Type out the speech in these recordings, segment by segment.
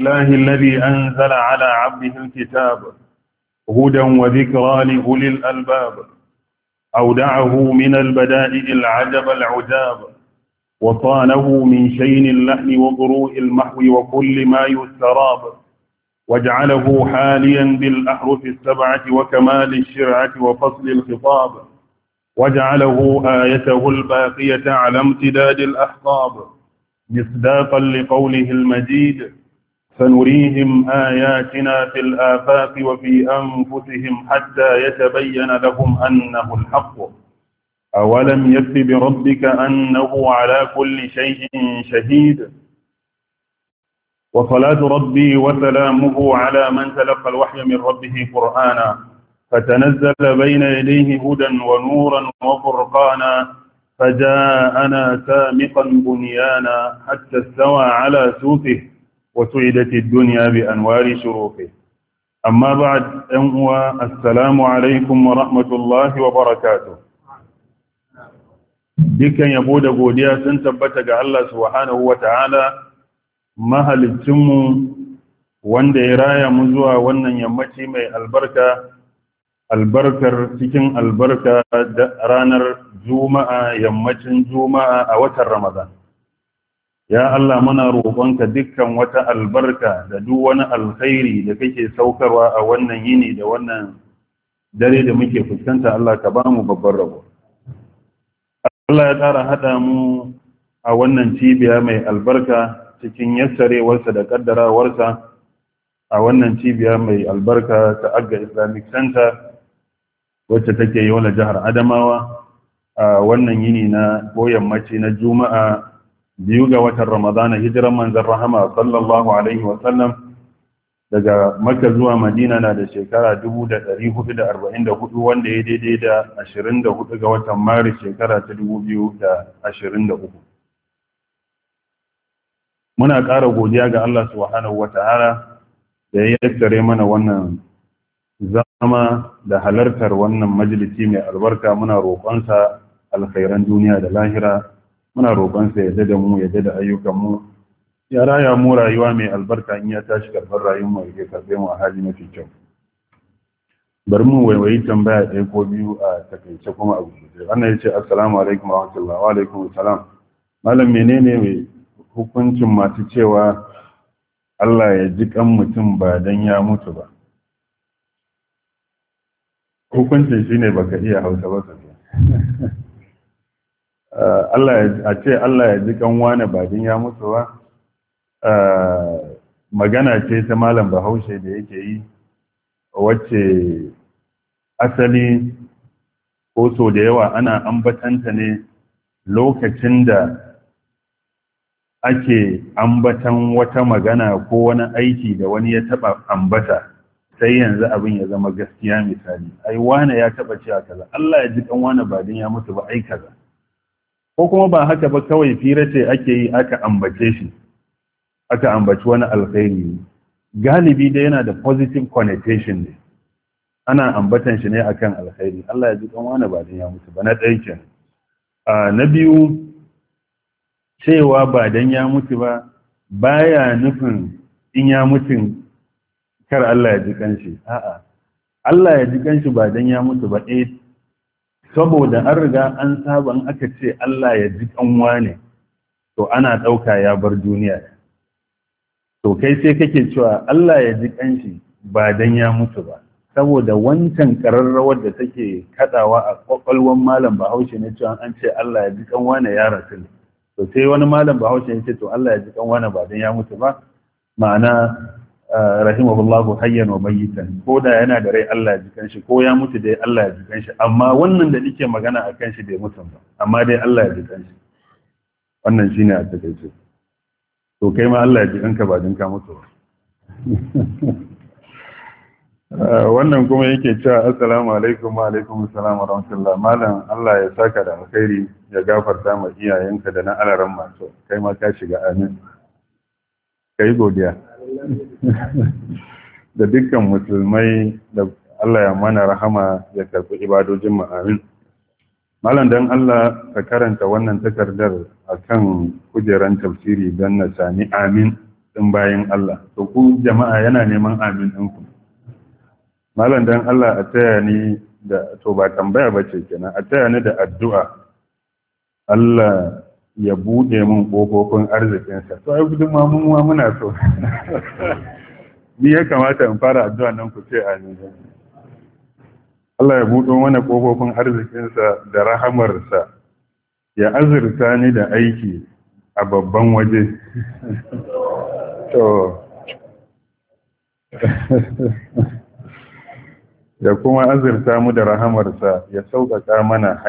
الله الذي أنزل على عبده الكتاب هدى وذكرى لأولي الألباب أودعه من البدائع العجب العجاب وصانه من شين اللحن وضروء المحو وكل ما يستراب واجعله حاليا بالأحرف السبعة وكمال الشرعة وفصل الخطاب واجعله آيته الباقية على امتداد الأحقاب مصداقا لقوله المجيد سنريهم آياتنا في الآفاق وفي أنفسهم حتى يتبين لهم أنه الحق أولم يكف بربك أنه على كل شيء شهيد وصلاة ربي وسلامه على من تلقى الوحي من ربه قرآنا فتنزل بين يديه هدى ونورا وفرقانا فجاءنا سامقا بنيانا حتى استوى على سوقه وسعدت الدنيا بأنوار شروقه أما بعد السلام عليكم ورحمة الله وبركاته dukkan yabo da godiya sun tabbata ga Allah subhanahu wata'ala mahalicinmu wanda ya raya mu zuwa wannan yammaci mai albarkar cikin albarka da ranar juma'a yammacin juma'a a watan Ramadan. Ya Allah muna roƙonka dukkan wata albarka da duk wani alkhairi da kake saukarwa a wannan yini da wannan dare da muke fuskanta Allah ka ba mu babban rabo. Allah ya ƙara haɗa mu a wannan cibiya mai albarka cikin yassarewarsa da ƙaddarawarsa a wannan cibiya mai albarka ta Agga Islamic Center wacce take Yola jihar Adamawa a wannan yini na yammaci na Juma'a 2 ga watan Ramadana hijiran manzon rahama sallallahu alaihi wa sallam daga Makka zuwa Madina na da shekara 1444 wanda ya daidai da 24 ga watan Maris shekara ta 2023. Muna ƙara godiya ga Allah subhanahu wata'ala da ya yassare mana wannan zama da halartar wannan majalisi mai albarka. Muna roƙonsa alkhairan duniya da lahira, muna roƙonsa ya dada mu ya dada ayyukanmu, ya raya mu rayuwa mai albarka in ya tashi karɓar rayuwar ya karɓe mu a hali mafi kyau. Bari mu waiwayi tambaya ɗaya ko biyu a takaice kuma a guje. Wannan ya ce assalamu alaikum wa rahmatullah. Wa alaikum assalam. Malam menene hukuncin masu cewa Allah ya ji kan mutum ba dan ya mutu ba? Hukuncin shine baka iya Hausa ba sai. Allah ya ji kan wani ba dan ya mutu ba. Magana ce ta malam Bahaushe da yake yi wacce asali ko so da yawa ana ambatanta ne lokacin da ake ambatan wata magana ko wani aiki da wani ya taba ambata sai yanzu abin ya zama gaskiya. Misali, ai wane ya taba cewa kaza, Allah ya ji kan wane ba din ya mutu ba ai kaza. Ko kuma ba haka ba, kawai fira ce ake yi aka ambace shi, aka ambaci wani alkhairi. Galibi da yana da positive connotation ne, ana ambatan shi ne akan alkhairi. Allah ya ji kan wane ba din ya mutu ba. Na ɗaya kenan. Na biyu, cewa ba dan ya mutu ba baya nufin in ya mutu kar Allah ya ji kanshi. A'a, Allah ya ji kanshi ba dan ya mutu ba saboda an riga an saba in aka ce Allah ya ji kanwa ne to ana ɗauka ya bar duniya. To kai sai kake cewa Allah ya ji kanshi ba dan ya mutu ba saboda wancan ƙararrawar da take kaɗawa a kwakwalwan malam Bahaushe ne cewa an ce Allah ya ji kanwa ne ya rasu ne. To sai wani malam Bahaushe ya ce to Allah ya ji kan wani ba dan ya mutu ba, ma'ana rahimahullahu hayyan wa mayyitan, ko da yana da rai Allah ya ji kan shi, ko ya mutu dai Allah ya ji kan shi. Amma wannan da nake magana akan shi bai mutu ba, amma dai Allah ya ji kan shi. Wannan shine a takaice. To kai ma Allah ya ji kanka ba dan ka mutu ba. Wannan kuma yake cewa assalamu alaikum. Wa alaikum assalam wa rahmatullah. Malam Allah ya saka da alkhairi, ya gafarta ma iyayenka da na alaran masu, kai ma ka shiga amin. Kai godiya da dukkan musulmai da Allah ya mana rahama ya karɓi ibadojin mu amin. Malam dan Allah ka karanta wannan takardar akan kujeran tafsiri don na sami amin din bayin Allah. To ku jama'a yana neman amin ɗinku. Malam dan Allah a taya ni da, to ba tambaya ba ce kenan, a taya ni da addu'a Allah ya buɗe min ƙofofin arzikinsa. To ai gudun mamunwa muna so. Ni ya kamata in fara addu'a nan ku ce amin. Allah ya buɗo mana ƙofofin arzikinsa da rahamarsa, ya azurta ni da aiki a babban waje. To, ya kuma azurta mu da rahamarsa, ya sauƙaƙa mana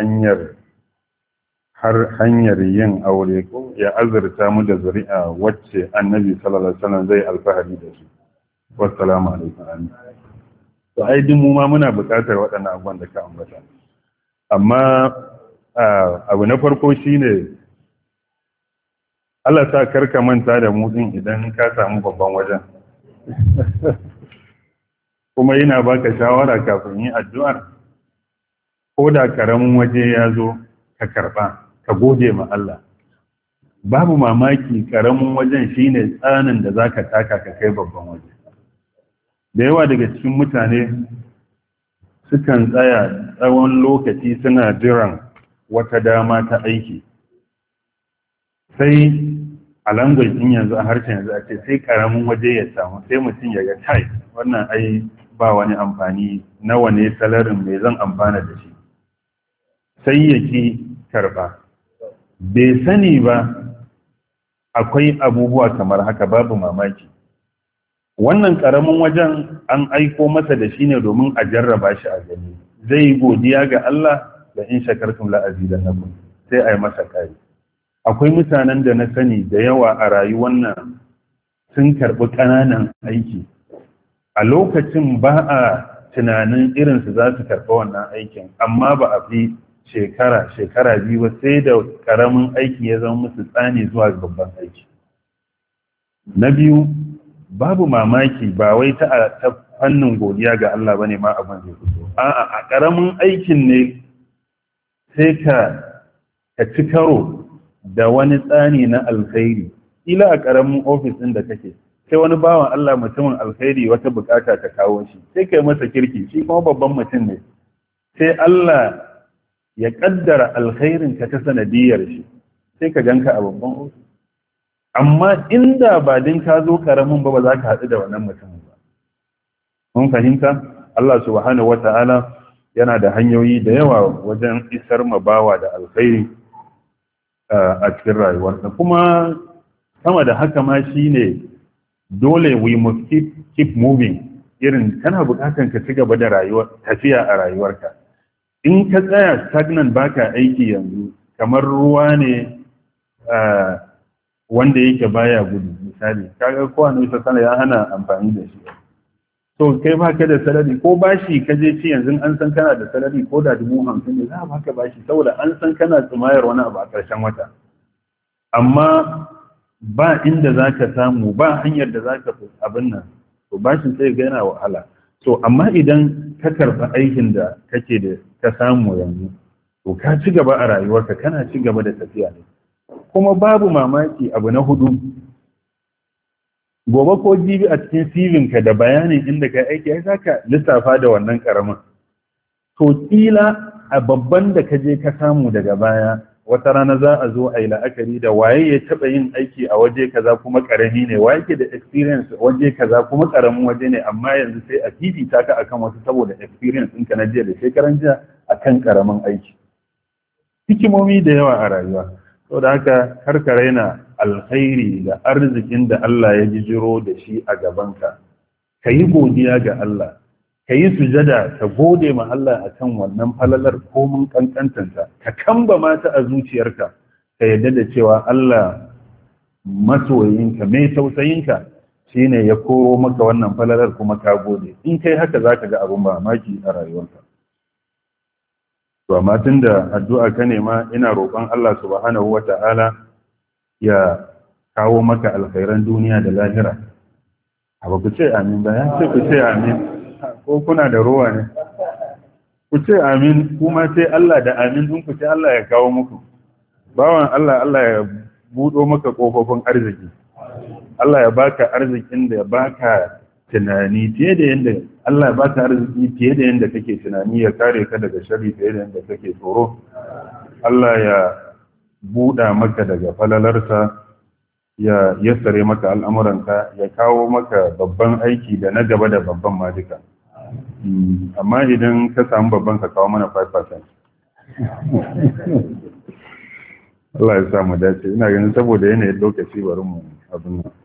hanyar yin aure, ya azurta mu da zuri'a wacce annabi sallallahu alaihi wasallam zai alfahari da su. Wassalamu alaikum. To ai din mu ma muna buƙatar waɗannan abubuwan da ka ambata. Amma abu na farko shine Allah sa karka manta da mu din idan ka samu babban wajen. Kuma yana baka shawara kafin yin addu'ar, ko da karamin waje ya zo ka karɓa, ka gode ma Allah. Babu mamaki karamin wajen shine tsanin da zaka taka ka kai babban waje. Da yawa daga cikin mutane sukan tsaya tsawon lokaci suna jiran wata dama ta aiki. Sai a language din yanzu, a harshen yanzu a ce sai karamin waje ya samu, sai mutum ya ga kai wannan ai ba wani amfani, nawa ne salarin mai zan amfana da shi, sai ya ki karba. Bai sani ba akwai abubuwa kamar haka, babu mamaki. Wannan karamin wajen an aiko masa da shi ne domin a jarraba shi a gani, zai godiya ga Allah da in shakartum la azidannakum, sai a yi masa kari. Akwai mutanen da na sani da yawa a rayuwar nan sun karɓi ƙananan aiki, a lokacin ba a tunanin irinsu za su karɓi wannan aikin, amma ba a fi shekara biyu ba sai da ƙaramin aiki ya zama musu tsani zuwa babban aiki. Na biyu, babu mamaki ba wai ta fannin godiya ga Allah bane ma abin zai fito, a'a a ƙaramin aikin ne sai ka ci karo da wani tsani na alkhairi. Ila a ƙaramin ofis ɗin da kake, sai wani bawan Allah mutumin alkhairi wata bukata ta kawo shi, sai kai masa kirki, shi kuma babban mutum ne, sai Allah ya kaddara alkhairin ka ta sanadiyar shi, sai ka ganka a babban ofis. Amma inda ba din ka zo karamin ba za ka haɗu da wannan mutumin ba. Mun fahimta? Allah subhanahu wata'ala yana da hanyoyi da yawa wajen isar ma bawa da alkhairi a cikin rayuwarsa. Kuma sama da haka ma shine dole we must keep moving. Irin kana bukatan ka ci gaba da tafiya a rayuwarka. In ka tsaya stagnant baka aiki yanzu, kamar ruwa ne wanda yake baya gudu. Misali, kaga kowane sana ya hana amfani da shi. So kai baka da salari ko bashi ka je ci yanzu, an san kana da salari ko da 50,000 ne za a baka bashi, saboda an san kana tsumayar wani abu a ƙarshen wata. Amma ba inda za ka samu, ba hanyar da za ka fi abin nan, to bashin sai ga yana wahala. So amma idan ka karɓi aikin da kake da ka samu yanzu, to ka ci gaba a rayuwarka, kana ci gaba da tafiya ne. Kuma babu mamaki abu na hudu, gobe ko jibi a cikin sivinka da bayanin inda ka aiki ya za ka lissafa da wannan karamin. To kila a babban da ka je ka samu daga baya, wata rana za a zo a yi la'akari da waye ya taɓa yin aiki a waje kaza kuma ƙarami ne, waye ke da experience waje kaza kuma ƙaramin waje ne, amma yanzu sai a fifita ka akan wasu saboda experience ɗinka na jiya da shekaran jiya akan ƙaramin aiki. Hikimomi da yawa a rayuwa. Saboda haka har ka raina alkhairi da arzikin da Allah ya jijiro da shi a gabanka, ka yi godiya ga Allah, ka yi sujada, ka gode ma Allah a kan wannan falalar komin kankantanta, ka kamba mata a zuciyarka, ka yarda da cewa Allah masoyinka, mai tausayinka shi ne ya koro maka wannan falalar kuma ka gode. In kai haka za ka ga abin mamaki a rayuwarka. To amma tun da addu'a ka nema, ina roƙon Allah subhanahu wa ta'ala ya kawo maka alkhairan duniya da lahira. Ba ku ce amin ba, ya ce ku ce amin. Ko kuna da ruwa ne? Ku ce amin, kuma sai Allah da amin ɗin ku ce Allah ya kawo muku. Bawan Allah, Allah ya buɗo maka ƙofofin arziki. Allah ya baka arzikin da ya baka tunani fiye da yanda Allah ya baka arziki fiye da yanda kake tunani, ya kare ka daga sharri fiye da yanda kake tsoro. Allah ya buɗa maka daga falalarsa, ya yassare maka al'amuranka, ya kawo maka babban aiki da na gaba da babban ma duka. Amma idan ka samu babban ka kawo mana 5%. Allah ya samu dace. Ina ganin saboda yanayin lokaci bari mu abin nan.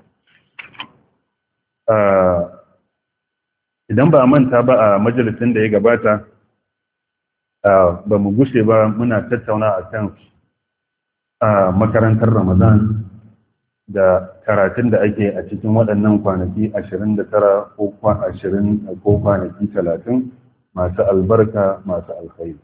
Idan ba a manta ba a majalisin da ya gabata, ba mu gushe ba muna tattauna a kan makarantar Ramadan da karatun da ake a cikin waɗannan kwanaki 29 ko kwanaki 30 masu albarka, masu alkhairi.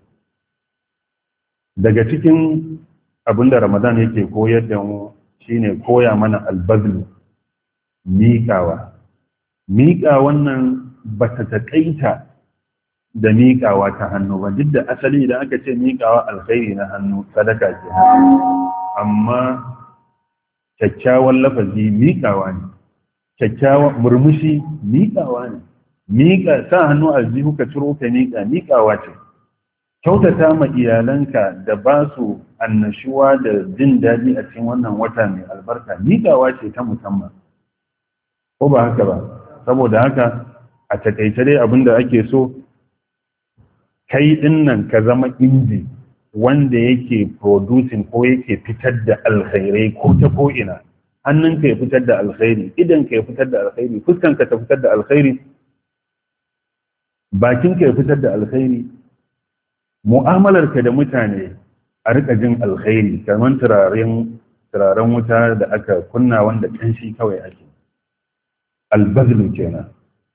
Daga cikin abin da Ramadan yake koyar da mu shine koya mana albazlu, miƙawa. Miƙa wannan ba ta taƙaita da miƙawa ta hannu ba, duk da asali idan aka ce miƙawa alkhairi na hannu sadaka ke, amma kyakkyawan lafazi miƙawa ne, kyakkyawan murmushi miƙawa ne, miƙa sa hannu aljihu ka ciro ka miƙawa ce, kyautata ma iyalanka da ba su annashuwa da jin daɗi a cikin wannan wata mai albarka miƙawa ce ta musamman, ko ba haka ba? Saboda haka a takaice dai abinda ake so kai dinnan ka zama inji wanda yake producing ko yake fitar da alkhairai ko ta ko'ina. Hannunka ya fitar da alkhairi, idanka ya fitar da alkhairi, fuskanka ta fitar da alkhairi, bakinka ya fitar da alkhairi, mu'amalarka da mutane a rika jin alkhairi, kamar turaren wuta da aka kunna wanda kanshi kawai ake. Albazlu kenan.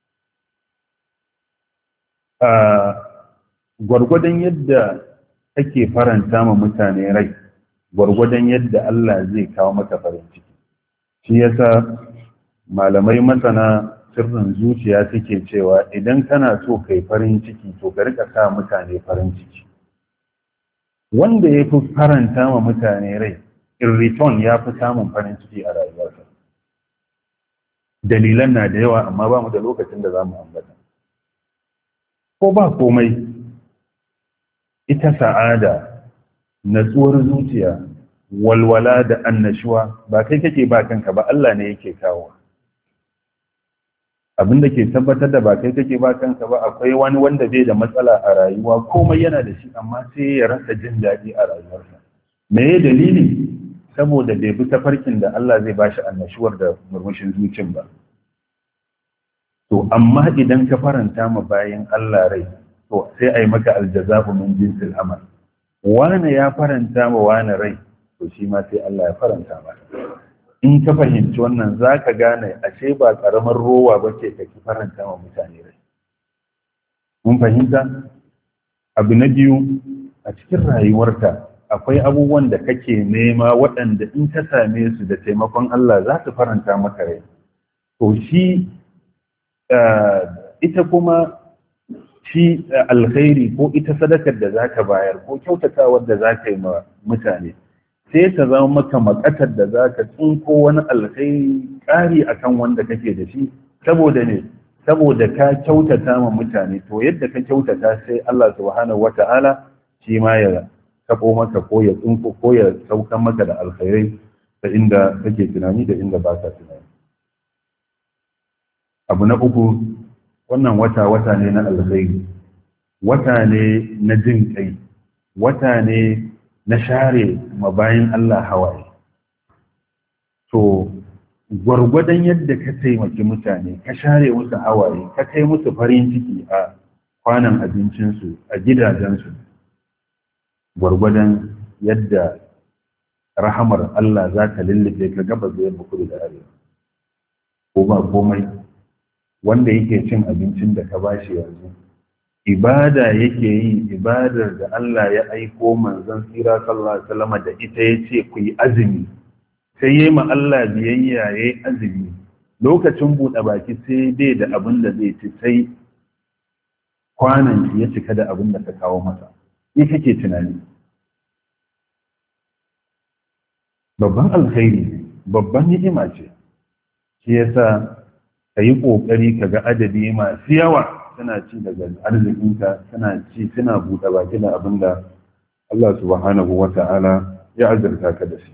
Gwargwadon yadda kake faranta ma mutane rai, gwargwadon yadda Allah zai kawo maka farin ciki. Shi yasa malamai masana sirrin zuciya suke cewa idan kana so kai farin ciki to ka rika sa mutane farin ciki. Wanda ya fi faranta ma mutane rai, in return ya fi samun farin ciki a rayuwarsa. Dalilan na da yawa amma ba mu da lokacin da za mu ambata. Ko ba komai, ita sa'ada, natsuwar zuciya, walwala da annashuwa ba kai kake ba kanka ba, Allah ne yake kawo. Abinda ke tabbatar da ba kai kake ba kanka ba, akwai wani wanda bai da matsala a rayuwa, komai yana da shi amma sai ya rasa jin daɗi a rayuwarsa. Me ya dalili? Saboda bai bi tafarkin da Allah zai bashi annashuwar da murmushin zucin ba. To amma idan ka faranta ma bayan Allah rai, to sai a yi maka aljaza'u min jinsil amal. Wani ya faranta ma wani rai, to shi ma sai Allah ya faranta ma. In ka fahimci wannan za ka gane ashe ba ƙaramar rowa ba ce ka ki faranta ma mutane rai. Mun fahimta? Abu na biyu, a cikin rayuwarka akwai abubuwan da kake nema waɗanda in ka same su da taimakon Allah za su faranta maka rai. To shi ita kuma shi alkhairi ko ita sadakar da za ka bayar ko kyautatawar da za ka yi ma mutane sai ta zama maka makatar da za ka tsinko wani alkhairi ƙari akan wanda kake da shi. Saboda ne, saboda ka kyautata ma mutane, to yadda ka kyautata sai Allah subhanahu wata'ala shi ma ya tabo maka ko ya tsinko ko ya saukan maka da alkhairai da inda kake tunani da inda ba ka tunani. Abu na uku, wannan wata ne na alkhairi, wata ne na jin kai, wata ne na share mabayin Allah hawaye. To gwargwadon yadda ka taimaki mutane, ka share musu hawaye, ka kai musu farin ciki a kwanan abincinsu, a gidajensu, gwargwadon yadda rahamar Allah za ta lullube ka gabas da yamma, kudu da arewa. Ko ba komai, wanda yake cin abincin da ka bashi yanzu ibada yake yi, ibadar da Allah ya aiko manzon tsira sallallahu alaihi wasallam da ita yace ku yi azumi, sai yayi ma Allah biyayya yayi azumi. Lokacin buɗe baki sai bai da abin da zai ci, sai kwanan ya cika da abin da ka kawo masa. Ni kake tunani? Babban alkhairi, babban ni'ima ce. shi yasa ka yi ƙoƙari ka ga adadi masu yawa suna ci daga arzikinka, suna buɗe baki da abin da Allah subhanahu wa ta'ala ya azurta ka da shi.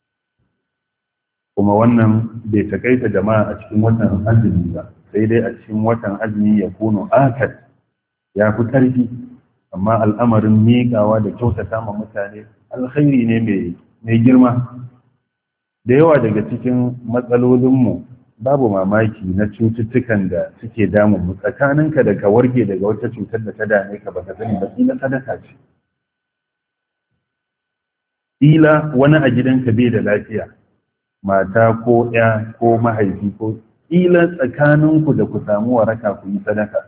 Kuma wannan bai takaita jama'a a cikin watan azumi ba, sai dai a cikin watan azumi ya kuno akad ya fi ƙarfi, amma al'amarin miƙawa da kyautata ma mutane alkhairi ne mai girma. Da yawa daga cikin matsalolinmu babu mamaki na cututtukan da suke damun mu, tsakaninka da ka warke daga wata cutar da ta dame ka baka sani ba, ila sadaka ce. Ila wani a gidanka bai da lafiya, mata ko ya ko mahaifi ko ila tsakaninku da ku samu waraka ku yi sadaka.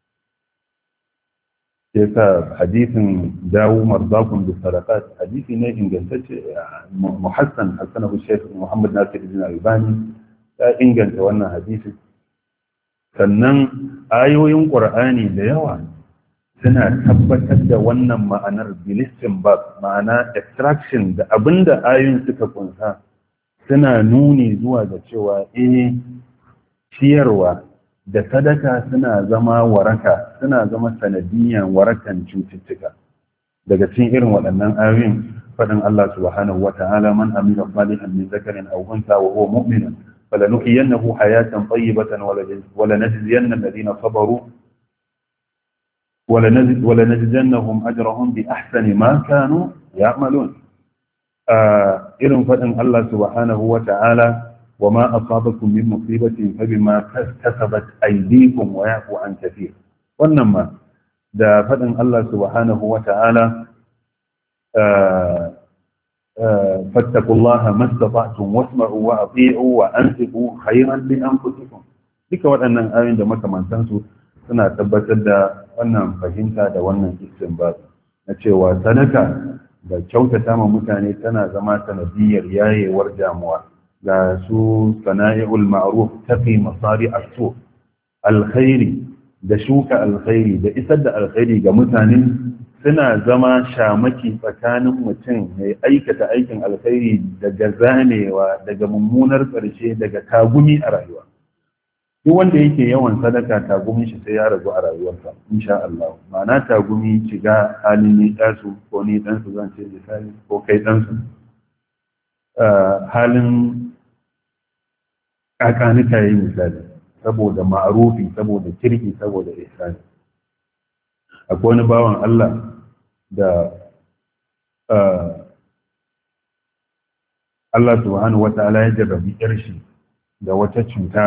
Sai sa hadisin dawo marzakun da sadakat hadisi ne ingantacce, muhassan hassanahu Sheikh Muhammad Nasir ibn Albani ya inganta wannan hadisi. Sannan ayoyin Qur'ani da yawa suna tabbatar da wannan ma'anar bilistin ba, ma'ana extraction da abinda ayoyin suka kunsa suna nuni zuwa ga cewa ciyarwa da sadaka suna zama waraka, suna zama sanadiyan warakan cututtuka. Daga cikin irin waɗannan ayoyin faɗin Allah subhanahu wa ta'ala, man amila salihan min zakarin aw unsa wa huwa mu'minun falanuhyiyannahu hayatan tayyibatan wa lanajziyanna alladhina sabaru wa lanajziyannahum ajrahum bi ahsani ma kanu ya'malun. Irin faɗin Allah subhanahu wa ta'ala, وما أصابكم من مصيبة فبما كسبت أيديكم ويعفو عن كثير. وإنما da faɗin Allah subhanahu wa ta'ala, fattakullaha mastata'tum wasma'u wa ati'u wa anfiqu khayran li anfusikum. Duka waɗannan ayoyin da makamantansu suna tabbatar da wannan fahimta da wannan istinbat na cewa sadaka da kyautata ma mutane tana zama sanadiyar yayewar damuwa. Ga su sana'i'ul ma'ruf taqi masari as-su, alkhairi da shuka alkhairi da isar da alkhairi ga mutane suna zama shamaki tsakanin mutum mai aikata aikin alkhairi daga zanewa, daga mummunar ƙarshe, daga tagumi a rayuwa. Duk wanda yake yawan sadaka tagumin shi sai ya ragu a rayuwarsa insha Allah. Ma'ana tagumi shiga halin ni ɗansu ko ni ɗansu zan ce misali ko kai ɗansu, halin kakanika yi misali, saboda ma'arufi, saboda kirki, saboda ihsani. Akwai wani bawan Allah da Allah subhanahu wata'ala ya jarrabi shi da wata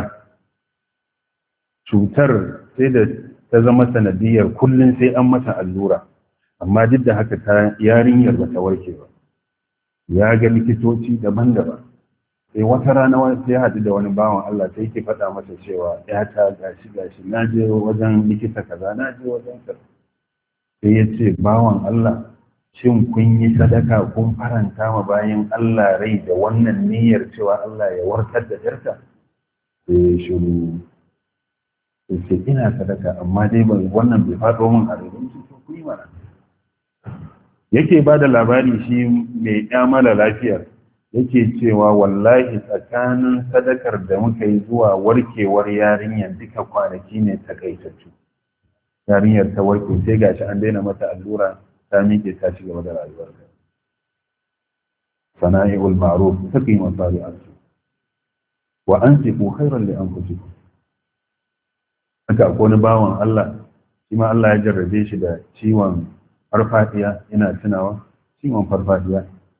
cutar sai da ta zama sanadiyar kullum sai an mata allura, amma duk da haka yarinyar ba ta warke ba. Ya ga likitoci daban-daban, sai wata rana sai haɗu da wani bawan Allah sai yake faɗa masa cewa ya ta gashi na je wajen likita kaza, na je wajen kaza. Sai ya ce, bawan Allah, shin kun yi sadaka kun faranta ma bayan Allah rai da wannan niyyar cewa Allah ya warkar da yarta? Sai ya shiru, sai ina sadaka amma dai wannan bai faɗo min a rai don su ku yi mana. Yake ba da labari shi mai mara lafiyar, yake cewa wallahi tsakanin sadakar da muka yi zuwa warkewar yarinyar duka kwanaki ne takaitattu. Yarinyar ta warke sai gashi an daina mata allura, ta miƙe ta ci gaba da rayuwar ta. Sana'i'ul ma'ruf taqi masari'atu wa anfiqu khayran li anfusikum. Haka akwai wani bawan Allah, shi ma Allah ya jarrabe shi da ciwon farfadiya, ina tunawa ciwon farfadiya.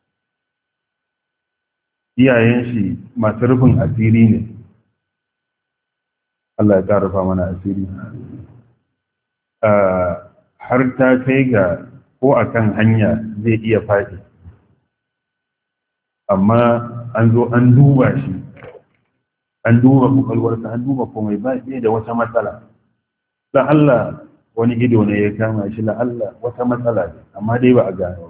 Iyayen shi masu rufin asiri ne, Allah ya rufa mana asiri. Har ta kai ga ko a kan hanya zai iya faɗi, amma an zo an duba shi, an duba kwakwalwarsa, an duba komai ba da wata matsala. Allah wani ido ne ya kama shi, Allah wata matsala ne, amma dai ba a gano.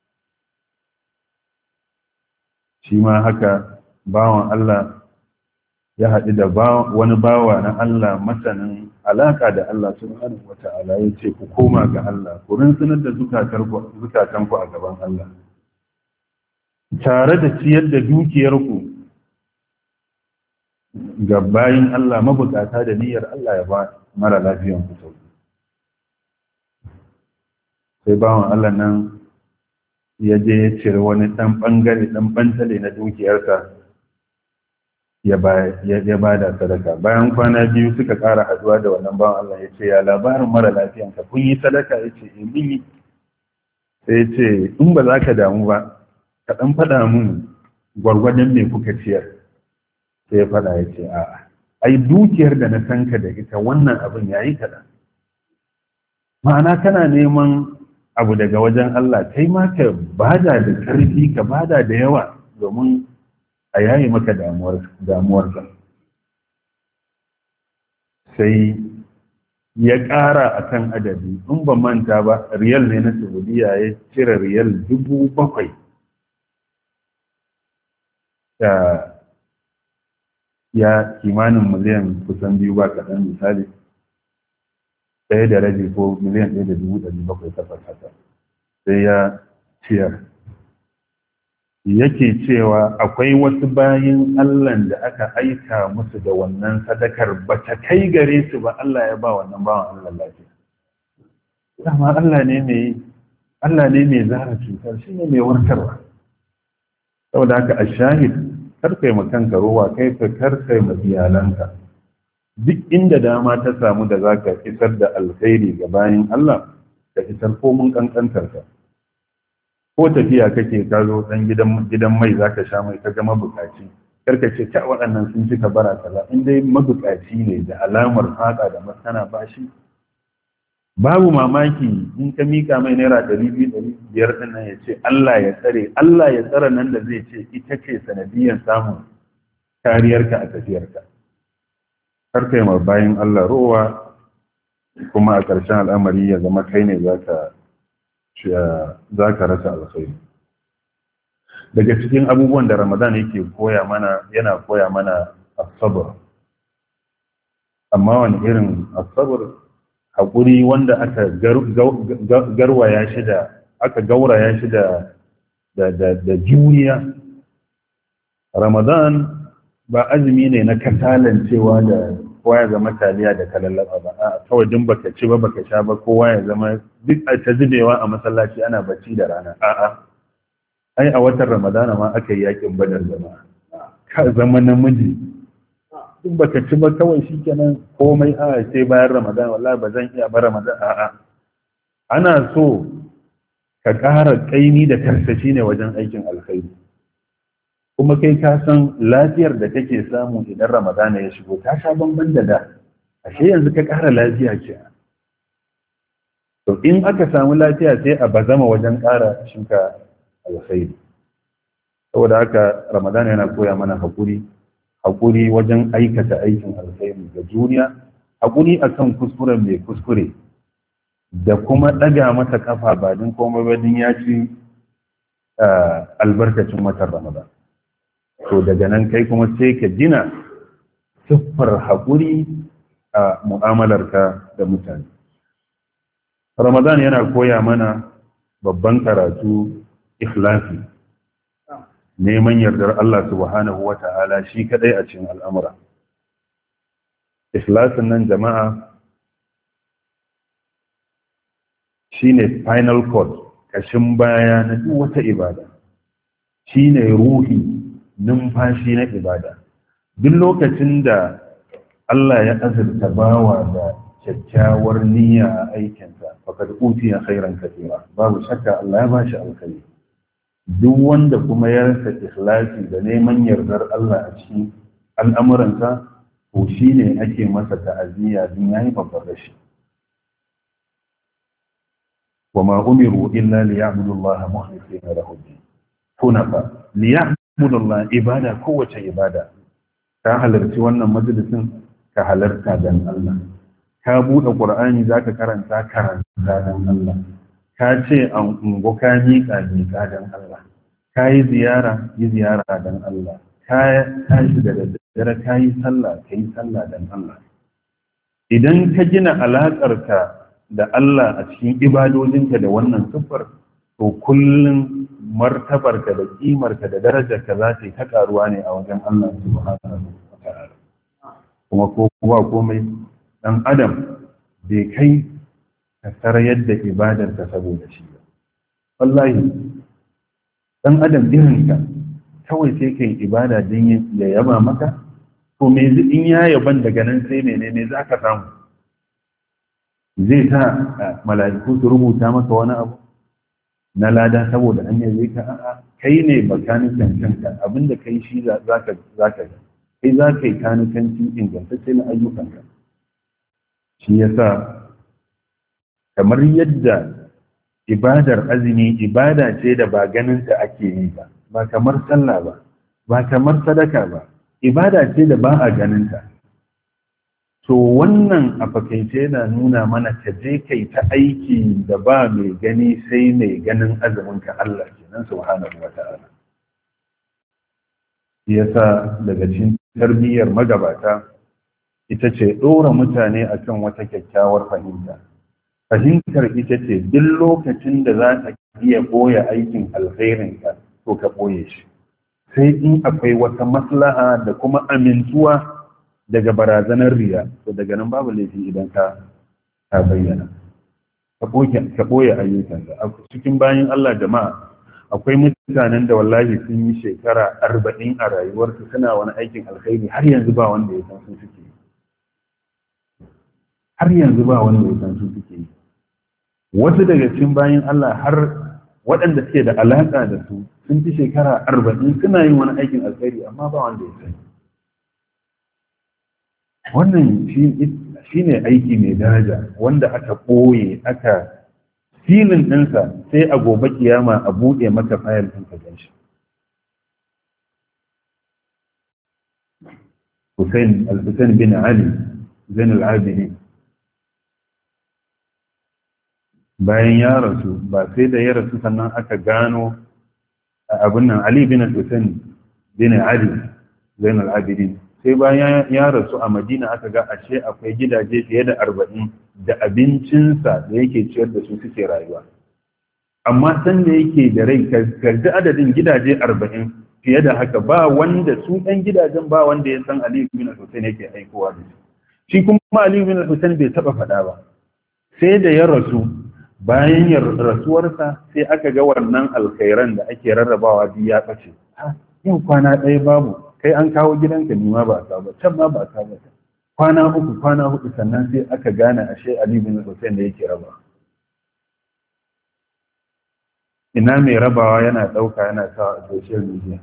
Shi ma haka bawan Allah ya haɗu da wani bawa na Allah masanin alaka da Allah subhanahu wata'ala, ya ce ku koma ga Allah, ku rinsunar da zukatanku a gaban Allah, tare da ciyar da dukiyarku ga bayin Allah mabukata da niyyar Allah ya ba mara lafiyan ku sauki. Sai bawan Allah nan ya je ya cire wani ɗan ɓangare ɗan ɓantale na dukiyarsa ya ba da sadaka. Bayan kwana biyu suka ƙara haduwa da wannan bawan Allah ya ce, ya labarin mara lafiyanka kun yi sadaka? Ya ce, mun yi. Sai ya ce, in ba za ka damu ba, ka ɗan faɗa mun gwargwadon me kuka ciyar. Sai ya faɗa ya ce, a'a, ai dukiyar da na san ka da ita wannan abin ya yi kaɗan. Ma'ana kana neman abu daga wajen Allah, kai ma ka bada da ƙarfi, ka bada da yawa domin a yayi maka damuwarka. Sai ya ƙara a kan adadi, in ba manta ba riyal ne na Saudiya, ya cire riyal 7,000 ya kimanin miliyan kusan 2 ba kaɗan, misali 1.5 ko miliyan 1,700 haka. Sai ya ciyar. Yake cewa akwai wasu bayin Allah da aka aika musu da wannan sadakar ba ta kai gare su ba, Allah ya ba wannan bawan Allah lafiya. Dama Allah ne mai zara cutar, shi ne mai warkarwa. Saboda haka a shahid, karkai makanka ruwa, kai ka karkai ma iyalanka. Duk inda dama ta samu da za ka isar da alkhairi ga bayin Allah, ka isar komun kankantarka. Ko tafiya kake ka zo dan gidan mai zaka sha mai kaga mabukaci, karka ce ta waɗannan sun cika bara kaza. In dai mabukaci ne da alamar haka da maskana bashi, babu mamaki in ka mika mai naira 200-500 din nan ya ce Allah ya tsare nan da zai ce ita ce sanadiyan samun kariyarka a tafiyarka. Karka yi ma bayan Allah rowa, kuma a ƙarshen al'amari ya zama kai ne za ka rasa alkhairi. Daga cikin abubuwan da Ramadan yana koya mana asabar. Amma wani irin asabar? Haƙuri wanda aka gauraya shi da juriya. Ramadan ba azumi ne na kasalancewa da kowa ya zama taliya da kalallaba ba, a kawai din baka ci ba baka sha ba, kowa ya zama duk a ta zubewa a masallaci ana bacci da rana. A'a, ai a watan Ramadana ma aka yi yakin Badar jama'a. Ka zama namiji, duk baka ci ba kawai shikenan komai sai bayan Ramadan, wallahi ba zan iya ba Ramadan. A'a, ana so ka ƙara ƙaimi da karsashi ne wajen aikin alkhairi. Kuma kai ka san lafiyar da kake samu idan Ramadana ya shigo ta sha bamban da ashe yanzu ka ƙara lafiya ce. To in aka samu lafiya sai a bazama wajen ƙara shinka alkhairi. Saboda haka Ramadana yana koya mana haƙuri wajen aikata aikin alkhairi da juriya, haƙuri akan kuskuren mai kuskure, da kuma ɗaga masa kafa ba din komai ba din ya ci albarkacin watan Ramadan. To daga nan kai kuma sai ka gina siffar haƙuri a mu'amalarka da mutane. Ramadan yana koya mana babban karatu, ikhlasi, neman yardar Allah subhanahu wa ta'ala shi kadai a cikin al'amura. Ikhlasin nan jama'a shine final code, kashin baya na duk wata ibada, shine ruhi, numfashi na ibada. Duk lokacin da Allah ya azurta bawa da kyakkyawar niyya a aikinsa, faqad utiya khairan katira, babu shakka Allah ya bashi alkhairi. Duk wanda kuma ya rasa ikhlasi da neman yardar Allah a cikin al'amuransa, to shine ake masa ta'aziyya din yayi babbar rashi. وما أمروا إلا ليعبدوا الله مخلصين له الدين حنفاء ليعبدوا الله عبادة قوة عبادة ka halarci wannan majalisin ka halarta dan Allah, ka buɗe Qur'ani zaka karanta dan Allah, ka ce an ungo ka miƙa dan Allah, ka yi ziyara dan Allah, ka tashi da daddare ka yi sallah dan Allah. Idan ka gina alaƙarka da Allah a cikin ibadojinka da wannan siffar, to kullum martabarka da kimarka da darajarka za ta yi ta karuwa ne a wajen Allah subhanahu wa ta'ala. kuma ko ba komai dan adam bai kai ka sarayar da ibadarka saboda shi ba. Wallahi dan adam irinka kawai sai kai ibada din ya yaba maka, to me in ya yaban daga nan sai menene za ka samu? Zai ta mala'iku su rubuta maka wani abu na lada saboda an yabe ka? A'a, kai ne bakanikan kanka, abinda kai shi za ka kai za ka yi kanikanci ingantacce na ayyukanka. Shi yasa kamar yadda ibadar azumi ibada ce da ba ganinta ake yi ba, ba kamar sallah ba, ba kamar sadaka ba, ibada ce da ba a ganinta. To wannan a fakaice yana nuna mana ka je kai ta aiki da ba mai gani sai mai ganin azuminka, Allah kenan subhanahu wa ta'ala. Yasa daga cikin tarbiyyar magabata ita ce ɗora mutane akan wata kyakkyawar fahimta. Fahimtar ita ce duk lokacin da za ka iya ɓoye aikin alkhairinka to ka ɓoye shi, sai in akwai wata maslaha da kuma amintuwa daga barazanar riya, to daga nan babu laifi idan ka bayyana, ka ɓoye ayyukanka. A cikin bayan Allah jama'a akwai mutanen da wallahi sun yi shekara 40 a rayuwarsu suna wani aikin alkhairi har yanzu ba wanda ya san su suke yi, har yanzu ba wanda ya san su suke yi. Wasu daga cikin bayan Allah har waɗanda suke da alaƙa da su sun fi shekara 40 suna yin wani aikin alkhairi amma ba wanda ya sani. Wannan shi ne aiki mai daraja wanda aka ɓoye, aka filin ɗinsa sai a gobe kiyama a buɗe maka fayil ɗin ka gan shi. Hussein bin Ali Zain al-Abidin bayan ya rasu, ba sai da ya rasu sannan aka gano abin nan, Ali bin Hussein bin Ali Zain al-Abidin, sai bayan ya rasu a Madina aka ga ashe akwai gidaje fiye da 40 da abincinsa da yake ciyar da su suke rayuwa. Amma san da yake da rai karji adadin gidaje 40 fiye da haka, ba wanda su ɗan gidajen ba wanda ya san Ali bin Hussein yake aikowa da shi kuma Ali bin Hussein bai taɓa faɗa ba. Sai da ya rasu, bayan rasuwarsa sai aka ga wannan alkhairan da ake rarrabawa biyu ya ɓace. Yau kwana ɗaya babu, kai an kawo gidanka nima ba a kawo ba, can ma ba a kawo ba, kwana 3 kwana 4 sannan sai aka gane ashe Ali bin Hussein da yake raba. Ina mai rabawa yana ɗauka yana sa a social media.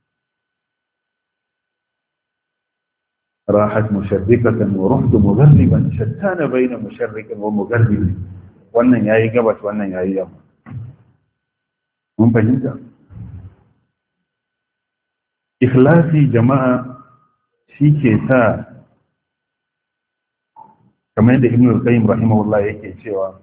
راحت مشرقة ورحت مغربا شتان بين مشرق ومغرب. wannan yayi gabas wannan yayi yamma. Mun fahimta? Ikhlasi jama'a shi ke sa, kamar yadda Ibn al-Qayyim rahimahullah yake cewa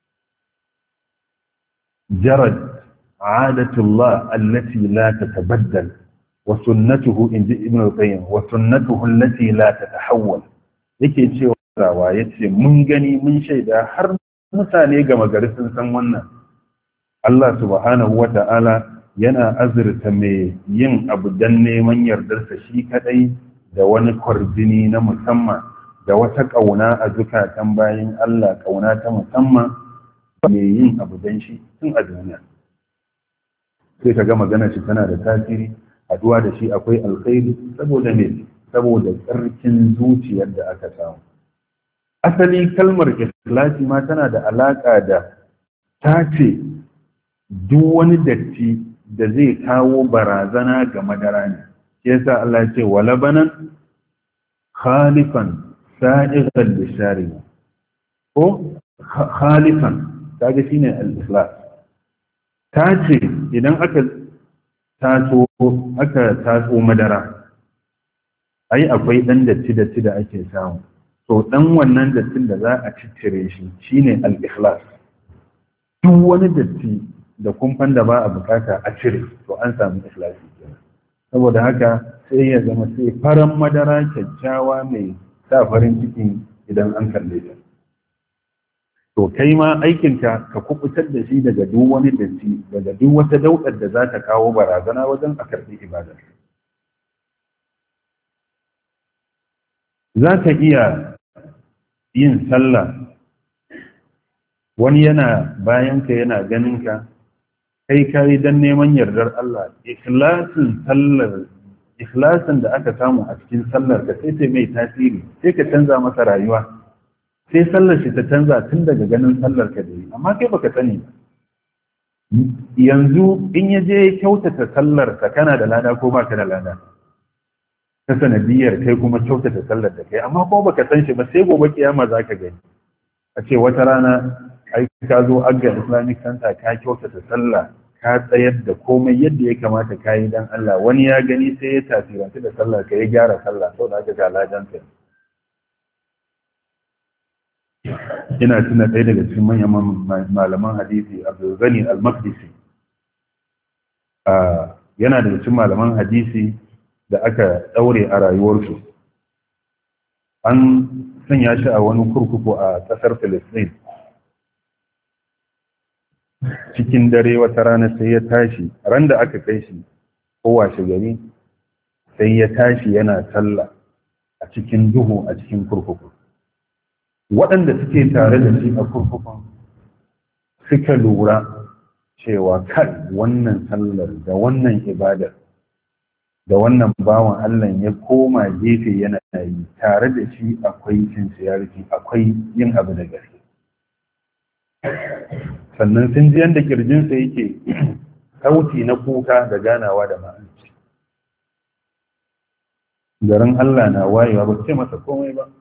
jarad adatullah allati la tatabaddal wa sunnatuhu inji Ibn al-Qayyim wa sunnatuhu allati la tatahawwal. Yake cewa yace mun gani mun shaida har mutane gama gari sun san wannan. Allah subhanahu wa ta'ala yana azurta mai yin abu don neman yardarsa shi kadai da wani kwarjini na musamman da wata ƙauna a zukatan bayan Allah, ƙauna ta musamman mai yin abu don shi tun a duniya. Sai ka ga magana shi tana da tasiri, haduwa da shi akwai alkhairi saboda me? Saboda tsarkin zuciyar da aka samu. Asali kalmar ikhlasi ma tana da alaka da tace duk wani datti da zai kawo barazana ga madara ne. Yasa Allah ya ce wala banan khalifan sa'iqan lishari, ko khalifan kaga shine al-ikhlas. Tace idan aka tatso madara, ai akwai dan datti da ake samu. To dan wannan dattin da za a ciccire shi shine al-ikhlas. Duk wani datti da kumfan da ba a bukata a cire, to an samu ikhlasi kenan. Saboda haka sai ya zama sai faran madara kyakkyawa mai sa farin ciki idan an kalle ta. To kai ma aikinka ka kubutar da shi daga duk wani datti, daga duk wata daudar da za ta kawo barazana wajen a karɓi ibadar. za ka iya yin sallah wani yana bayanka yana ganinka kai kayi don neman yardar Allah, ikhlasin da aka samu a cikin sallar ka sai mai tasiri, sai ka canza masa rayuwa, sai sallar shi ta canza tun daga ganin sallar ka da yi, amma kai baka sani ba. Yanzu in ya je kyautata sallar ka kana da lada ko baka da lada ta sanadiyar kai kuma kyautata sallar da kai, amma kuma baka san shi ba, sai gobe kiyama za ka gani a ce wata rana ai ka zo agga Islamic Center ka kyautata sallah, ka tsayar da komai yadda ya kamata ka yi dan Allah, wani ya gani sai ya tasirantu da sallar ka ya gyara sallah sau da aka ga ladanka. Ina tuna ɗaya daga cikin manyan malaman hadisi Abdul Ghani al-Maqdisi, yana daga cikin malaman hadisi da aka ɗaure a rayuwarsu. An sanya shi a wani kurkuku a ƙasar Palestine. Cikin dare wata rana sai ya tashi, ran da aka kai shi ko washe gari sai ya tashi yana sallah a cikin duhu a cikin kurkuku. Waɗanda suke tare da shi a kurkukun suka lura cewa kai wannan sallar da wannan ibadar da wannan bawan Allah ya koma gefe yana yi, tare da shi akwai sincerity, akwai yin abu da gaske. Sannan sun ji yadda kirjinsa yake sauti na kuka da ganawa da ma'anci. Garin Allah na wayewa ba ce masa komai ba.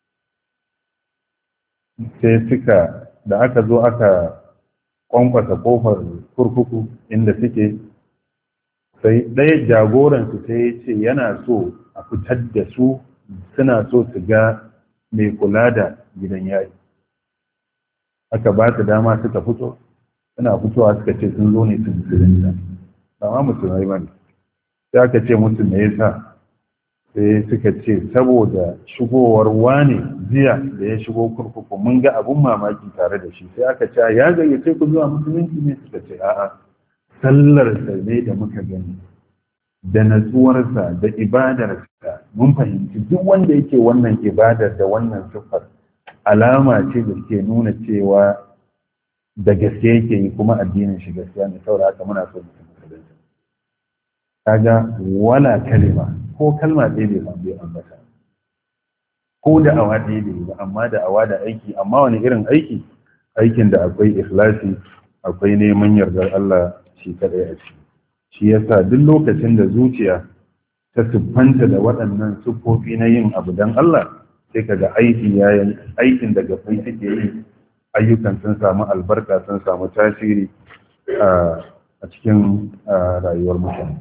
Sai suka da aka zo aka kwankwasa kofar kurkuku inda suke, sai ɗaya jagoransu sai ya ce yana so a fitar da su, suna so su ga mai kula da gidan yari. Aka ba su dama suka fito, suna fitowa suka ce sun zo ne su musulunta, amma musulmai ba ne. Sai aka ce musu me yasa, sai suka ce saboda shigowar wane jiya da ya shigo kurkuku mun ga abun mamaki tare da shi. Sai aka ce ya gayyace ku zuwa musulunci ne, suka ce a'a, sallarsa ne da muka gani da natsuwarsa da ibadarsa mun fahimci duk wanda yake wannan ibadar da wannan siffar alama ce da ke nuna cewa da gaske yake yi kuma addinin shi gaskiya ne, saboda haka muna so mu musulunci. Kaga wala kalima ko kalma ɗaya bai ambata, ko da awa ɗaya ba, amma da awa da aiki. Amma wani irin aiki? Aikin da akwai ikhlasi, akwai neman yardar Allah shi kadai a ciki. Shi yasa duk lokacin da zuciya ta siffanta da waɗannan siffofi na yin abu don Allah, sai kaga aikin da gabai suke yi, ayyukan sun samu albarka, sun samu tasiri a cikin rayuwar mutane.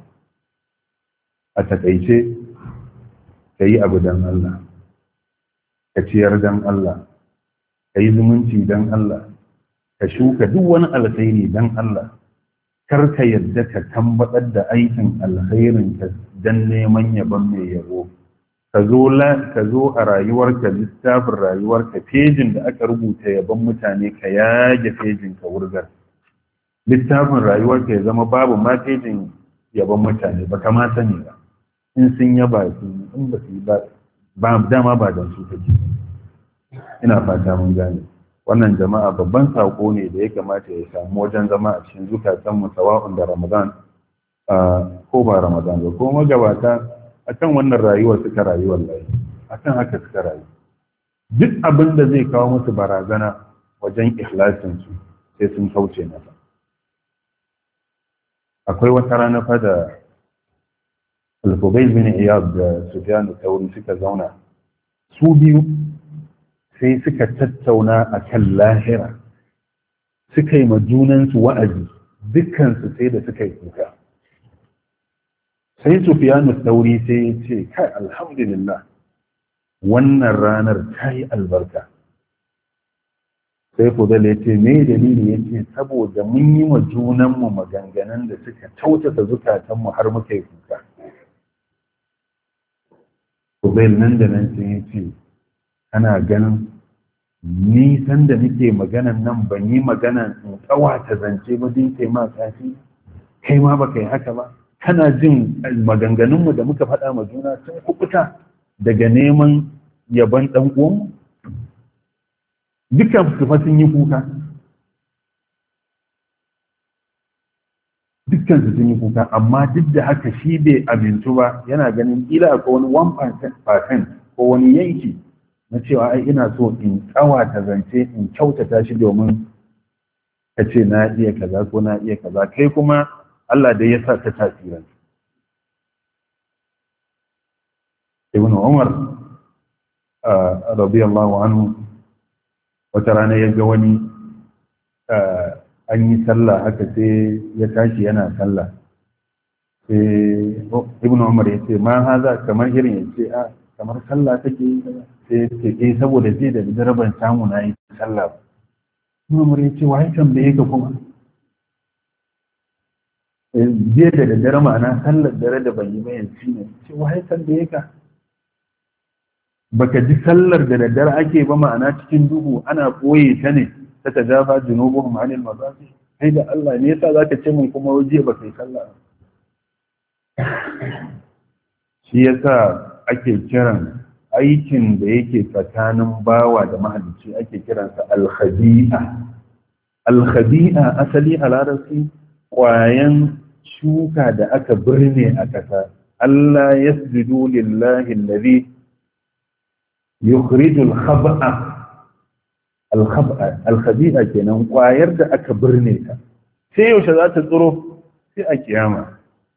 A takaice, ka yi abu don Allah, ka ciyar don Allah, ka yi zumunci don Allah, ka shuka duk wani alkhairi don Allah. Kar ka yadda ka tambaɗar da aikin alkhairin ka don neman yabon mai yabo. Ka zo a rayuwarka, littafin rayuwarka, fejin da aka rubuta yabon mutane ka yage fejin ka wurgar. Littafin rayuwarka ya zama babu ma fejin yabon mutane, ba ka ma sani ba. In sun yaba su, in ba su yi ba dama ba don su kake. Ina fata mun gane. Wannan jama'a babban sako ne da ya kamata ya samu wajen zama a cikin zukatanmu, sawa'un da Ramadan ko ba Ramadan ba. Ko magabata akan wannan rayuwar suka rayu, wallahi akan haka suka rayu. Duk abin da zai kawo musu barazana wajen ikhlasin su sai sun kauce masa. Akwai wata rana fa da Al-Fubayl bin Iyad da Sufyan al-Thawri suka zauna su biyu, sai suka tattauna a kan lahira, suka yi majunansu wa'azi, dukkansu sai da suka yi kuka. Sai Sufyanu Thauri sai ya ce, kai alhamdulillah, wannan ranar ta yi albarka. Sai Fudal ya ce, me dalili? Ya ce, saboda mun yi wa junanmu maganganun da suka tautata zukatanmu har muka yi kuka. Fudal nan da nan sai ya ce, kana ganin nisan da nake maganan nan ban yi magana in tsawata zance ba din kai ma kafi, kai ma baka yi haka ba. Kana jin maganganunmu da muka faɗa ma juna sun kubuta daga neman yaban ɗan uwan dukkan su fa sun yi kuka dukkan su sun yi kuka amma duk da haka shi bai amintu ba yana ganin ila akwai wani 1% ko wani yanki na cewa ai ina so in tsawata zance in kyautata shi domin ka ce na iya kaza ko na iya kaza kai kuma Allah dai ya sa ta tasirin ibn Umar radiyallahu anhu wata rana ya ga wani an yi sallah haka sai ya tashi yana sallah sai ibn Umar ya ce ma haza kamar irin ya ce a kamar sallah take yi sai ya ce saboda zai da daraban samu na yi sallah ibn Umar ya ce wa ya tambaye ka kuma zai da daddare ma'ana sallar dare da ban yi bayan shi ne ce wa ya tambaye ka baka ji sallar da daddare ake ba ma'ana cikin duhu ana koye ta ne ta tajafa junubuhum anil mazaji kai da Allah ne yasa zaka ce mun kuma waje ba kai sallah shi yasa ake kiran aikin da yake tsakanin bawa da mahalicci ake kiransa al-khadi'a al-khadi'a asali a larabci kwayan shuka da aka birne a ƙasa Allah yasjudu lillahi alladhi yukhrijul khab'a al-khabi'a kenan kwayar da aka birne ta sai yaushe za ta tsiro sai a kiyama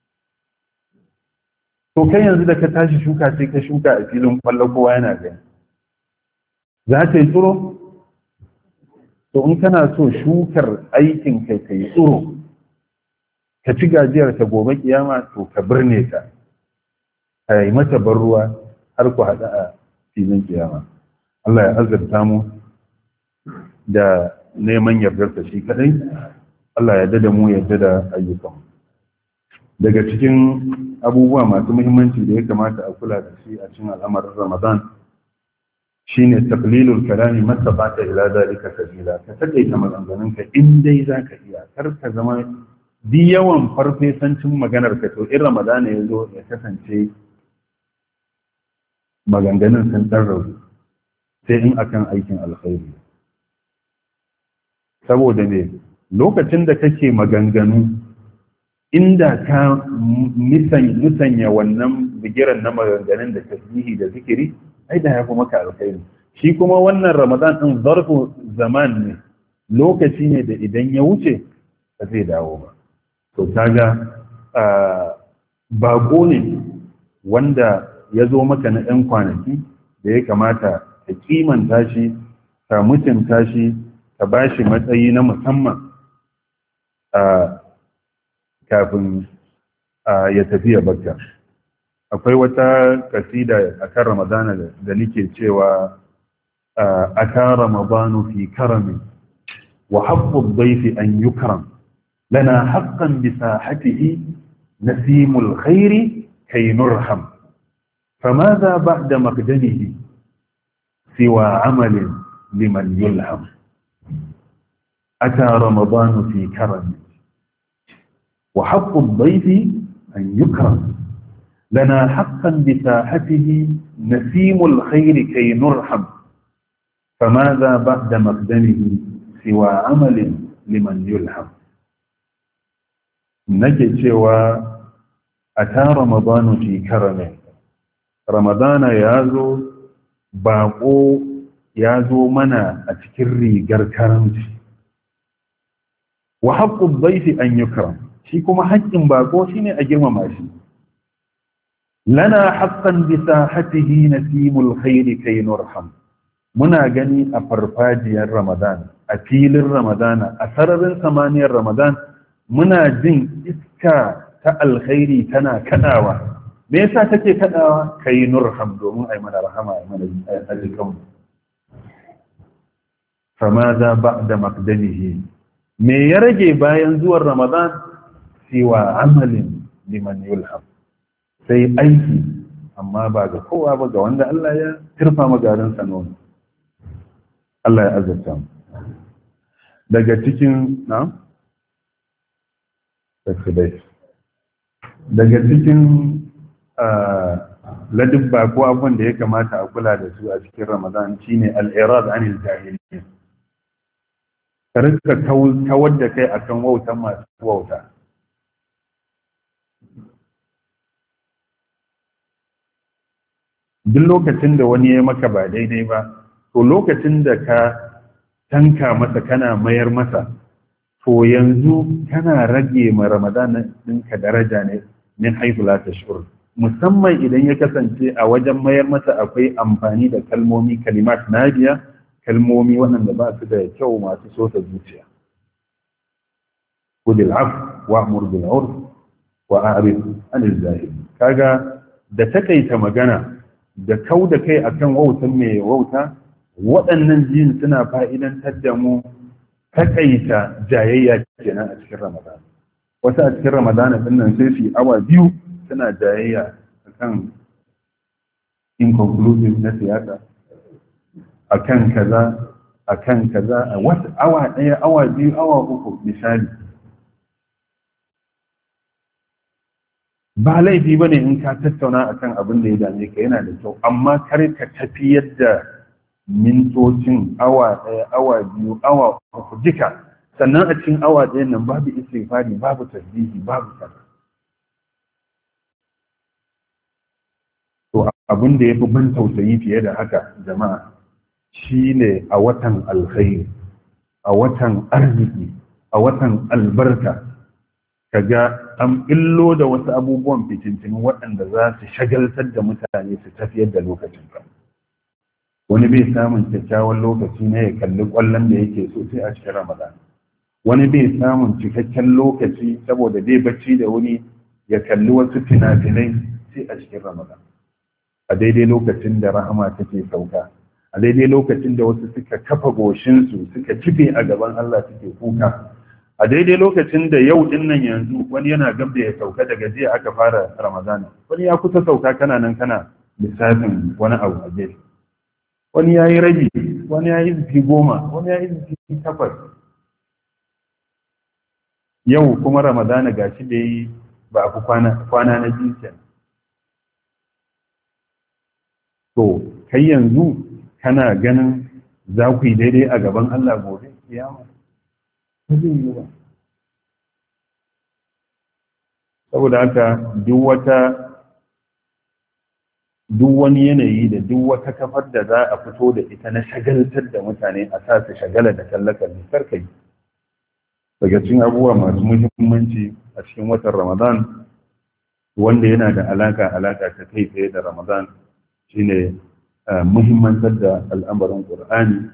to kai yanzu da ka tashi shuka sai ka shuka a filin kwallo kowa yana gani za ta yi tsiro to in kana so shukar aikin kai ka yi tsiro ka ci gajiyar ta gobe kiyama to ka birne ta ka yi mata ban ruwa har ku haɗa a filin kiyama Allah ya azurta mu da neman yardarsa shi kadai Allah ya dada mu yadda da ayyukan daga cikin abubuwa masu muhimmanci da ya kamata a kula da shi a cikin al'amarin Ramadan shine taqlilul kalami masabata ila zalika sabila ka takaita maganganunka in dai zaka iya kar ka zama bi yawan farfesancin maganar ka to in Ramadan ya zo ya kasance maganganun sun ɗan sai in akan aikin alkhairi saboda ne lokacin da kake maganganu inda ka musanya wannan bigiran na maganganun da tasbihi da zikiri ai da ya fi maka alkhairi shi kuma wannan Ramadan din zarfu zaman ne lokaci ne da idan ya wuce ba zai dawo ba to kaga bako ne wanda ya zo maka na 'yan kwanaki da ya kamata ka kimanta shi ka mutunta shi ka ba shi matsayi na musamman kafin ya tafi ya bakka akwai wata kasida a kan ramadana da nake cewa a kan ramadanu fi karami wa haɓɓu baifi an yukram lana haƙƙan bisa hatihi nasimul khairi kai nurham فماذا بعد مقدمه سوى عمل لمن يلهم أتى رمضان في كرم وحق الضيف أن يكرم لنا حقا بساحته نسيم الخير كي نرحم فماذا بعد مقدمه سوى عمل لمن يلهم نجد سوى أتى رمضان في كرم Ramadana ya zo baƙo ya zo mana a cikin rigar karamci wa haƙƙun baifi an yukram shi kuma haƙƙin baƙo shine a girmama shi lana haqqan bi sahatihi nasimul khairi kay nurham muna gani a farfajiyar Ramadan a filin Ramadana a sararin samaniyar Ramadan muna jin iska ta alkhairi tana kadawa me yasa take kadawa kai nurham domin ai mana rahama ai mana alƙam famaza ba'da maqdamihi me ya rage bayan zuwan Ramadan siwa amalin liman yulham sai aiki amma ba ga kowa ba ga wanda Allah ya turfa magarin sa nono Allah ya azurta mu daga cikin daga cikin ladubba ko abin da ya kamata a kula da su a cikin Ramadan shine al-irad anil jahilin. Ka rinka kawar da kai akan wautan masu wauta. Duk lokacin da wani ya maka ba daidai ba, to lokacin da ka tanka masa kana mayar masa, to yanzu kana rage ma Ramadan ɗinka daraja ne min haifu la tashur. Musamman idan ya kasance a wajen mayar masa akwai amfani da kalmomi kalimat nabiya, kalmomi waɗanda ba su da kyau masu sosa zuciya. Kudil af wa amur bil urf wa a'rid anil zahir. Kaga da takaita magana da kau da kai akan wautan mai wauta, waɗannan jin suna fa'idantar da mu takaita jayayya kenan a cikin Ramadan. Wasu a cikin Ramadan din nan sai su awa 2 suna jayayya akan inconclusive na siyasa, akan kaza a wasu awa 1, awa 2, awa 3 misali. Ba laifi bane in ka tattauna akan abin da ya dame ka, yana da kyau, amma kar ka tafi yadda mintocin awa 1, awa 2, awa 3 duka, sannan a cikin awa 1 nan babu istighfari, babu tasbihi, babu kaza. To abin da yafi ban tausayi fiye da haka jama'a shine a watan alkhairi, a watan arziki, a watan albarka, kaga an illo da wasu abubuwan fitintinu waɗanda za su shagaltar da mutane su tafiyar da lokacin ba. Wani bai samun kyakkyawan lokaci na ya kalli ƙwallon da yake so sai a cikin Ramadan. Wani bai samun cikakken lokaci saboda bai bacci da wuni ya kalli wasu fina-finai sai a cikin Ramadan. A daidai lokacin da rahama take sauka, a daidai lokacin da wasu suka kafa goshinsu suka kife a gaban Allah suke kuka, a daidai lokacin da yau din nan yanzu wani yana gab da ya sauka daga jiya aka fara Ramadana, wani ya kusa sauka kana nan kana lissafin wani abu a gefe, wani ya yi rabi, wani ya yi zufi 10, wani ya yi zufi 8. Yau kuma Ramadana gashi da yi ba a kwana na biyu kenan. To kai yanzu kana ganin za ku yi daidai a gaban Allah gobe kiyama? Ba zai yi ba. Saboda haka duk wani yanayi da duk wata kafar da za a fito da ita na shagaltar da mutane a sa su shagala da kalle-kalle karka yi. Daga cikin abubuwa masu muhimmanci a cikin watan Ramadan wanda yana da alaka ta kai tsaye da Ramadan shine muhimmantar da al'amarin Qur'ani,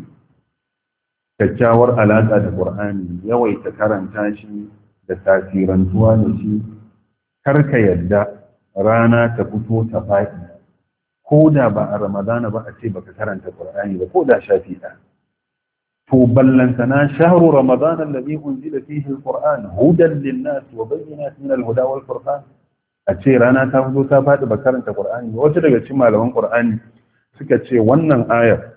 kyakkyawar alaka da Qur'ani, yawaita karanta shi da tasirantuwa da shi. Karka yadda rana ta fito ta faɗi ko da ba a Ramadana ba a ce baka karanta Qur'ani ba ko da shafi ɗaya. To ballantana shahru Ramadan alladhi unzila fihi al-Qur'an hudan lin-nas wa bayyinatin min al-huda wal-furqan. A ce rana ta fito ta faɗi ba karanta Qur'ani. Wata daga cikin malaman Qur'ani suka ce wannan ayar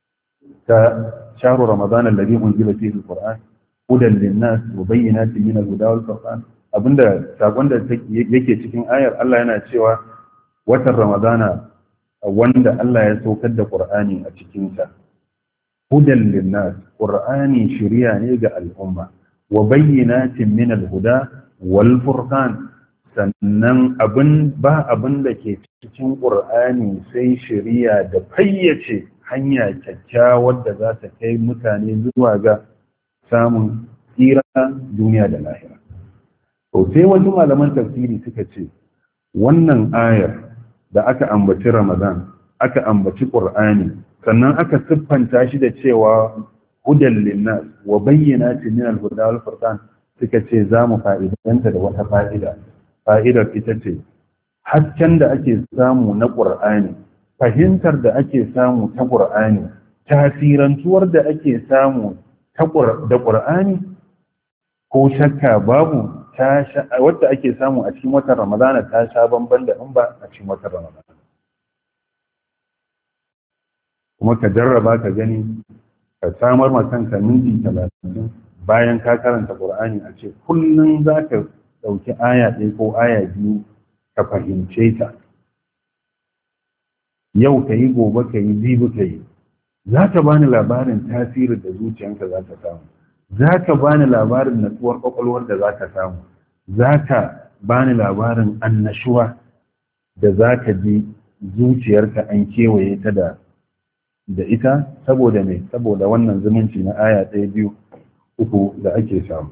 ta shahru Ramadan alladhi unzila fihi al-Qur'an hudan lin-nas wa bayyinatin min al-huda wal-furqan, abinda sakon da yake cikin ayar Allah yana cewa watan Ramadana wanda Allah ya saukar da Qur'ani a cikin sa hudan lin-nas, Qur'ani shiriya ne ga al'umma, wa bayyinatin min al-huda wal-furqan, sannan abin da ke cikin ƙur'ani sai shari'a da fayyace hanya kyakkyawar da za ta kai mutane zuwa ga samun tsira duniya da lahira. To sai wasu malaman tafsiri suka ce wannan ayar da aka ambaci Ramadan, aka ambaci ƙur'ani, sannan aka siffanta shi da cewa hudan linnas wa bayyinatin min al-huda wal furqan, suka ce za mu fa'idanta da wata fa'ida. Fa'idar ita ce, hasken da ake samu na ƙur'ani, fahimtar da ake samu ta ƙur'ani, tasirantuwar da ake samu da ƙur'ani, ko shakka babu wadda ake samu a cikin watan Ramadana ta sha bamban da in ba a cikin watan Ramadana. Kuma ka jarraba ka gani, ka samar ma kanka minti 30 bayan ka karanta ƙur'ani a ce kullum za ka ɗauki aya ɗaya ko aya 2 ka fahimce ta, yau ka yi gobe ka yi jibi ka yi. Za ka bani labarin tasirin da zuciyanka za ta samu, za ka bani labarin natsuwar kwakwalwar da za ka samu, za ka bani labarin annashuwa da za ka ji zuciyarka an kewaye ta da ita saboda mai saboda wannan zumunci na aya 1 2 3 da ake samu.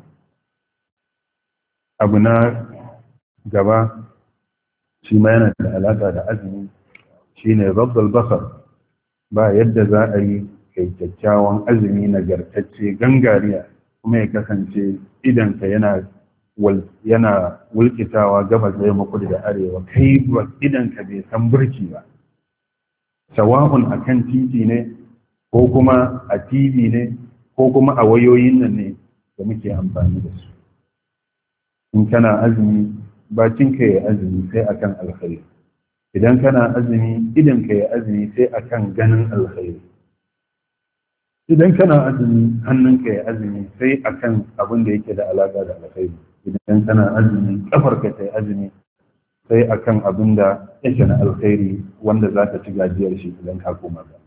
Abu na gaba shi ma yana da alaƙa da azumi, shi ne rabbal basar. Ba yadda za a yi kai kyakkyawan azumi nagartacce gangariya kuma ya kasance idanka yana wulkitawa gabas da yamma kudu da arewa, kai idanka bai san burki ba, sawa'un a kan titi ne ko kuma a tv ne ko kuma a wayoyin nan ne da muke amfani da su. In kana azumi bakinka ya azumi sai akan alkhairi, idan kana azumi idanka ya azumi sai akan ganin alkhairi, idan kana azumi hannunka ya azumi sai akan abin da yake da alaƙa da alkhairi, idan kana azumi kafarka ta yi azumi sai akan abin da yake na alkhairi wanda za ka ci gajiyar shi idan ka koma ba.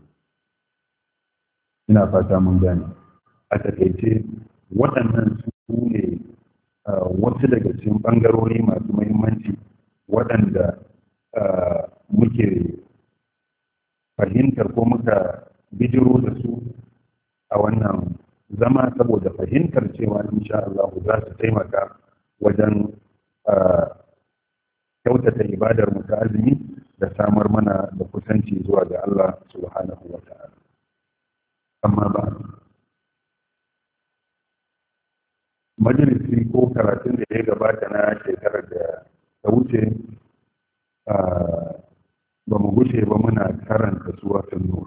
Ina fata mun gane. A takaice waɗannan su ne wasu daga cikin ɓangarori masu muhimmanci waɗanda muke fahimtar ko muka bijiro da su a wannan zama saboda fahimtar cewa insha Allah za su taimaka wajen kyautata ibadar mu ta azumi da samar mana da kusanci zuwa ga Allah subhanahu wa ta'ala. Amma ba majalisi ko karatun da ya gabata na shekarar da ta wuce ba mu gushe ba muna karanta suratul nur.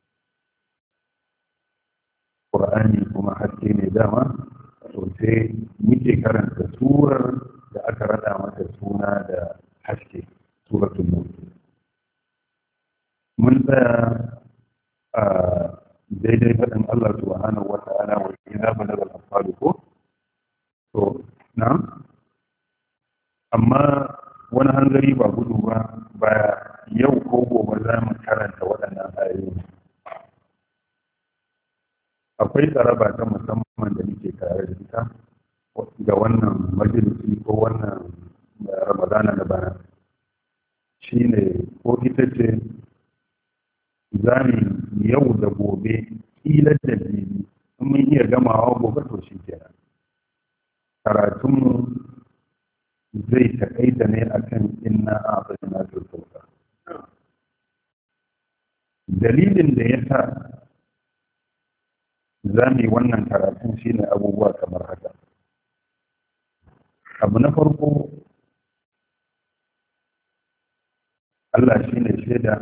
Qur'ani kuma haske ne dama, sosai muke karanta surar da aka rada mata suna da haske, suratul nur. Mun tsaya a daidai faɗin Allah subhanahu wa ta'ala wa idza balagha al-atfal ko to na amma wani hanzari ba gudu ba yau ko gobe za mu karanta waɗannan ayoyi. Akwai tsaraba ta musamman da nake tare da ita ga wannan majalisi ko wannan ramadana na bana, shi ne ko ita ce za mu yau da gobe ƙilar da jibi in mun iya gamawa gobe to shi kenan. Karatunmu zai taƙaita ne akan inna a'tayna al-kawthar. Dalilin da ya sa za mu yi wannan karatun shi ne abubuwa kamar haka. Abu na farko, Allah shi ne shaida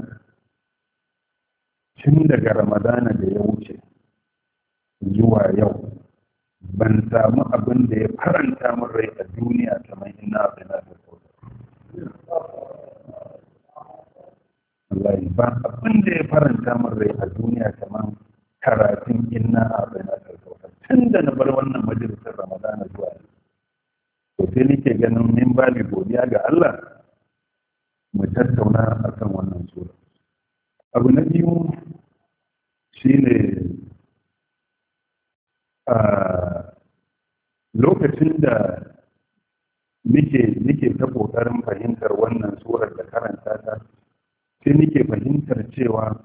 tun daga Ramadana da ya wuce zuwa yau ban samu abin da ya faranta min rai a duniya kamar inna a'tayna al-kawthar. Wallahi ba abin da ya faranta min rai a duniya kamar karatun inna a'tayna al-kawthar tun da na bar wannan majalisar Ramadana zuwa yau. To sai nake ganin min babi godiya ga Allah mu tattauna akan wannan sura. Abu na biyu shine lokacin da nike ta ƙoƙarin fahimtar wannan surar da karanta ta, sai nike fahimtar cewa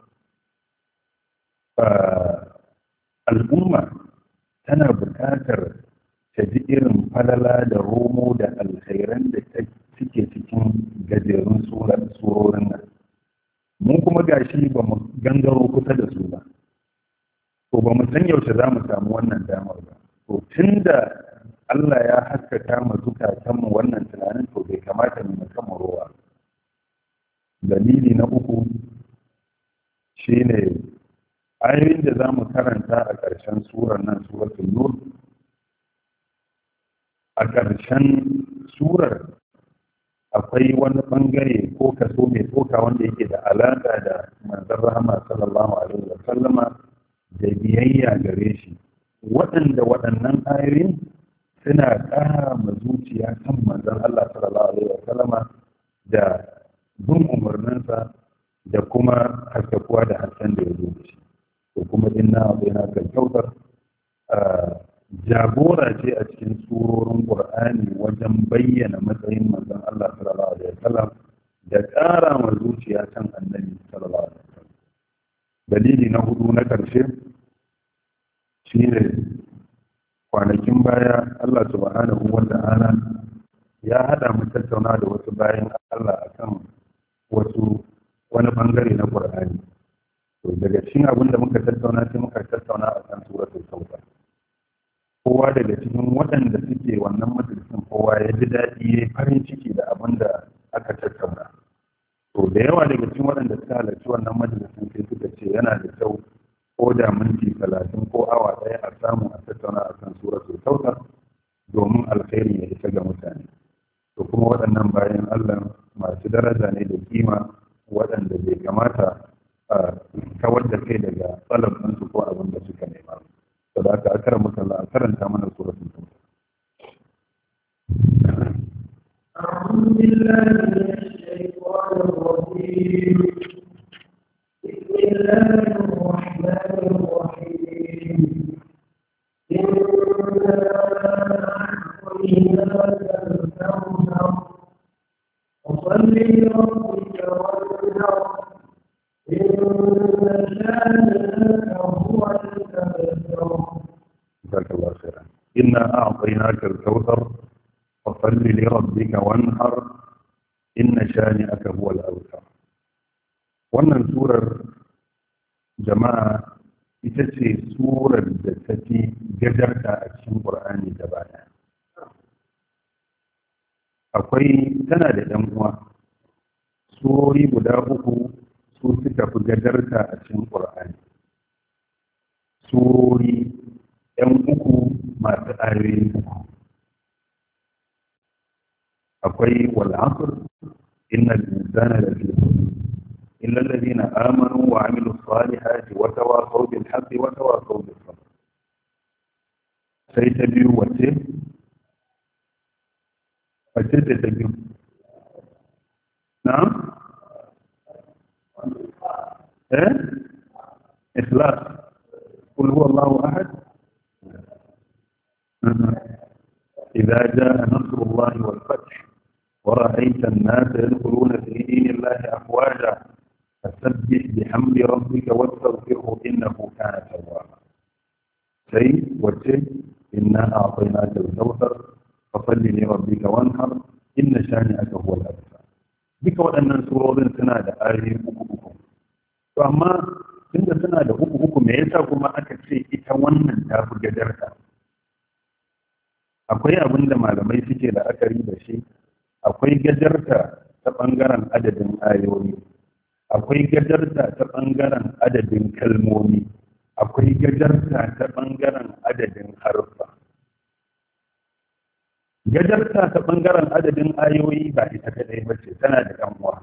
al'umma tana buƙatar ta ji irin falala da romo da alkhairan da suke cikin gajerun surorin nan. Mun kuma gashi ba mu gangaro kusa da su ba, to ba mu san yaushe za mu samu wannan damar ba. To tun da Allah ya haskaka mu zukatanmu wannan tunanin, to bai kamata mu kama rowa. Dalili na uku shine ayoyin da za mu karanta a ƙarshen surar nan, suratul nur. A ƙarshen surar akwai wani ɓangare ko kaso mai tsoka wanda yake da alaƙa da manzon rahama sallallahu alaihi wa sallama da biyayya gare shi, waɗannan ayoyin suna ƙara ma zuciya kan manzon Allah sallallahu alaihi wa sallama da bin umarninsa da kuma haskakuwa da hasken da ya zo da shi. To kuma inna a'tayna kal kautsar jagora ce a cikin surorin Qur'ani wajen bayyana matsayin manzon Allah sallallahu alaihi wasallam da ƙara ma zuciya kan annabi sallallahu alaihi wasallam. Dalili na hudu na ƙarshe shine kwanakin baya Allah subhanahu wa ta'ala ya hada mu tattauna da wasu bayan Allah akan wani bangare na Qur'ani. To daga cikin abin da muka tattauna sai muka tattauna akan suratul Kautsar. Kowa daga cikin waɗanda suke wannan majalisin kowa ya ji daɗi ya farin ciki da abin da aka tattauna. To da yawa daga cikin waɗanda suka halarci wannan majalisin sai suka ce yana da kyau ko da minti 30 ko awa ɗaya a samu a tattauna a kan suratul Kautsar domin alkhairi ya isa ga mutane. To kuma waɗannan bayan Allah masu daraja ne da kima waɗanda bai kamata a kawar da kai daga tsalabinsu ko abin da suka nema. Da aka akara makalla a karanta mana suratul Kautsar. أعوذ بالله من الشيطان الرجيم بسم الله الرحمن الرحيم إنا أعطيناك الكوثر فصل لربك وانحر إن شانئك هو الأبتر. جزاك الله خيرا. إنا أعطيناك الكوثر فصل لربك وانحر إن شانئك هو الأبتر. wannan surar jama'a ita ce surar da ta fi gajarta a cikin ƙur'ani gaba ɗaya. Akwai tana da ɗan uwa surori guda uku su suka fi gajarta a cikin ƙur'ani. Surori ‘yan uku masu ayoyi uku. Akwai wal'asr innal insana lafi khusr إلا الذين آمنوا وعملوا الصالحات وتواصوا بالحق وتواصوا بالصبر. سيتبيو وتب تتبيو. نعم إخلاص قل هو الله أحد. إذا جاء نصر الله والفتح ورأيت الناس يدخلون في دين الله أفواجا فسبح بحمد ربك واستغفره إنه كان توابا. وجه إنا أعطيناك الكوثر فصل لربك وانحر إن شانئك هو الأبتر. بك وأن سورة سنة آية أكو. فأما tunda suna da uku me yasa kuma aka ce ita wannan ta fi gajarta? Akwai abin da malamai suke da akari da shi. Akwai gajarta ta ɓangaren adadin ayoyi, akwai gajarta ta ɓangaren adadin kalmomi, akwai gajarta ta ɓangaren adadin harfa. Gajarta ta ɓangaren adadin ayoyi ba ita kaɗai ba ce, tana da ɗan'uwa.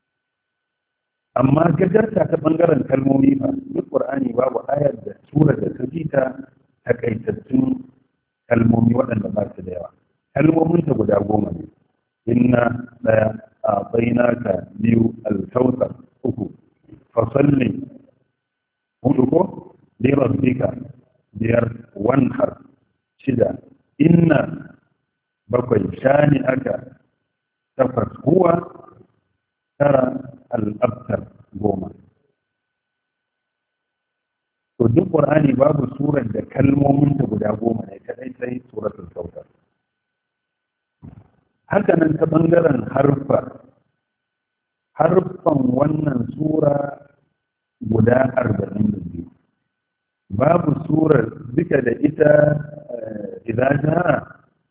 Amma gajarta ta ɓangaren kalmomi ba, duk ƙur'ani babu ayar da surar da ta ji ta takaitattun kalmomi waɗanda ba su da yawa. Kalmominta guda 10 ne. Inna ɗaya a bainaka biyu alkautar uku fasalli hudu ko lirabbika 5 wanhar 6 inna 7 shani aka 8 huwa 9 al'abtar 10. To duk ƙur'ani babu surar da kalmominta guda 10 ne kadai sai suratul kautsar. Haka nan ta ɓangaren harfan wannan sura guda 42. Babu surar duka da ita idan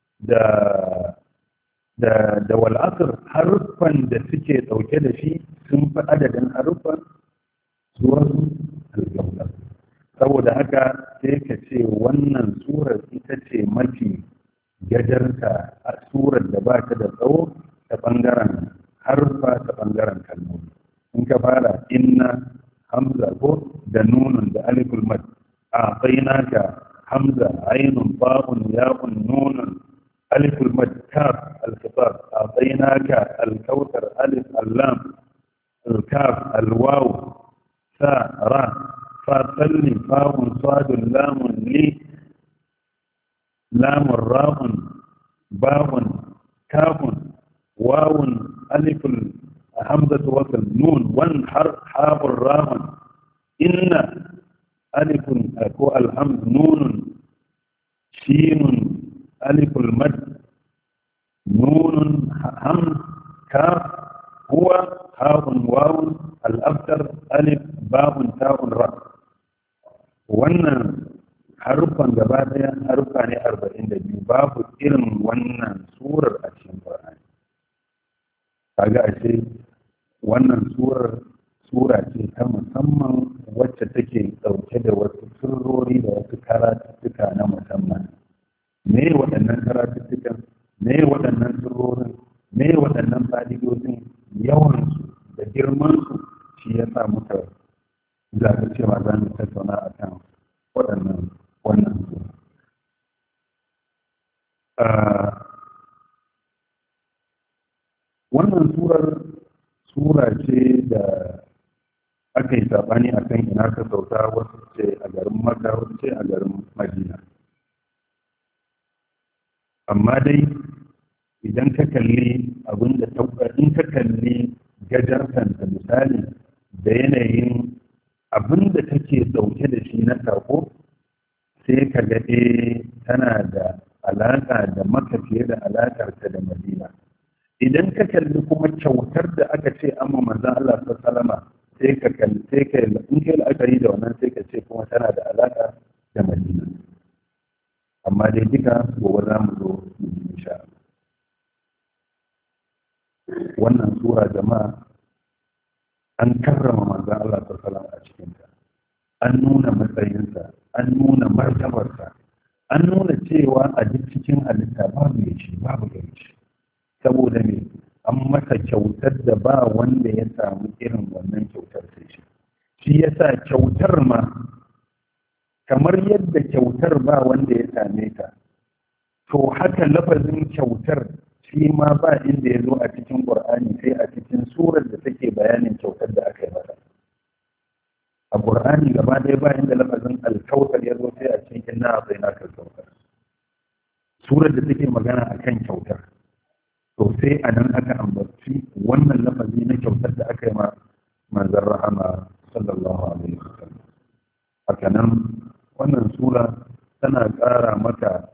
da wal'asr harfan da suke ɗauke da shi sun fi adadin harfan surar al-Kautsar. Saboda haka sai ka ce wannan surar ita ce mafi gajarta a surar da ba ta da tsawo ta ɓangaren harfa ta ɓangaren kalmomi. In ka fara inna hamza ko da nunun da aliful mad a bainaka hamza ainun ba'un ya'un nunun aliful mad kaf al-khitab a bainaka al-kautsar alif allam الكاف الواو سا را فا صل فاء صاد لام لي لام راء باء كاف واو ألف همزة وصل نون ون حاء راء إن ألف أكو الحمد نون شين ألف المد نون همز كاف هو هاء واو الأبتر ألف باء تاء راء wannan haruffan gaba daya haruffa ne 42 babu irin wannan surar a cikin Qur'ani kaga ashe wannan sura ce ta musamman wacce take dauke da wasu sirrori da wasu karatuttuka na musamman me waɗannan karatuttukan me waɗannan sirrorin me waɗannan fa'idodin yawansu da girmansu shi ya sa muka zaɓi cewa za mu tattauna a kan wannan sura. Wannan sura ce da aka yi saɓani a kan ina ka sauka, wasu ce a garin Makka, wasu ce a garin Madina. Amma dai idan ka kalli abinda in ka kalli gajartanta misali da yanayin abinda take dauke da shi na sako, sai ka ga tana da alaƙa da Makka fiye da alaƙarta da Madina. Idan ka kalli kuma kyautar da aka ce amma manzon Allah sallama sai ka kalli in kai la'akari da wannan sai ka ce kuma tana da alaƙa da Madina. Amma dai duka gobe za mu zo mu yi insha Allah. Wannan sura jama'a an karrama manzon Allah sallallahu a cikinta, an nuna matsayinsa, an nuna martabarsa, an nuna cewa a duk cikin halitta babu ya ci babu ya ci, saboda me an masa kyautar da ba wanda ya samu irin wannan kyautar sai shi yasa kyautar ma kamar yadda kyautar ba wanda ya same ta, to haka lafazin kyautar shi ma ba inda ya zo a cikin Qur'ani sai a cikin surar da take bayanin kyautar da aka yi masa. A Qur'ani gaba ɗaya ba inda lafazin alkautar ya zo sai a cikin inna a'tainaka al-kautsar. Surar da take magana akan kyautar, to sai a nan aka ambaci wannan lafazi na kyautar da aka yi ma manzon rahama sallallahu alaihi wasallam. Haka nan wannan sura tana ƙara maka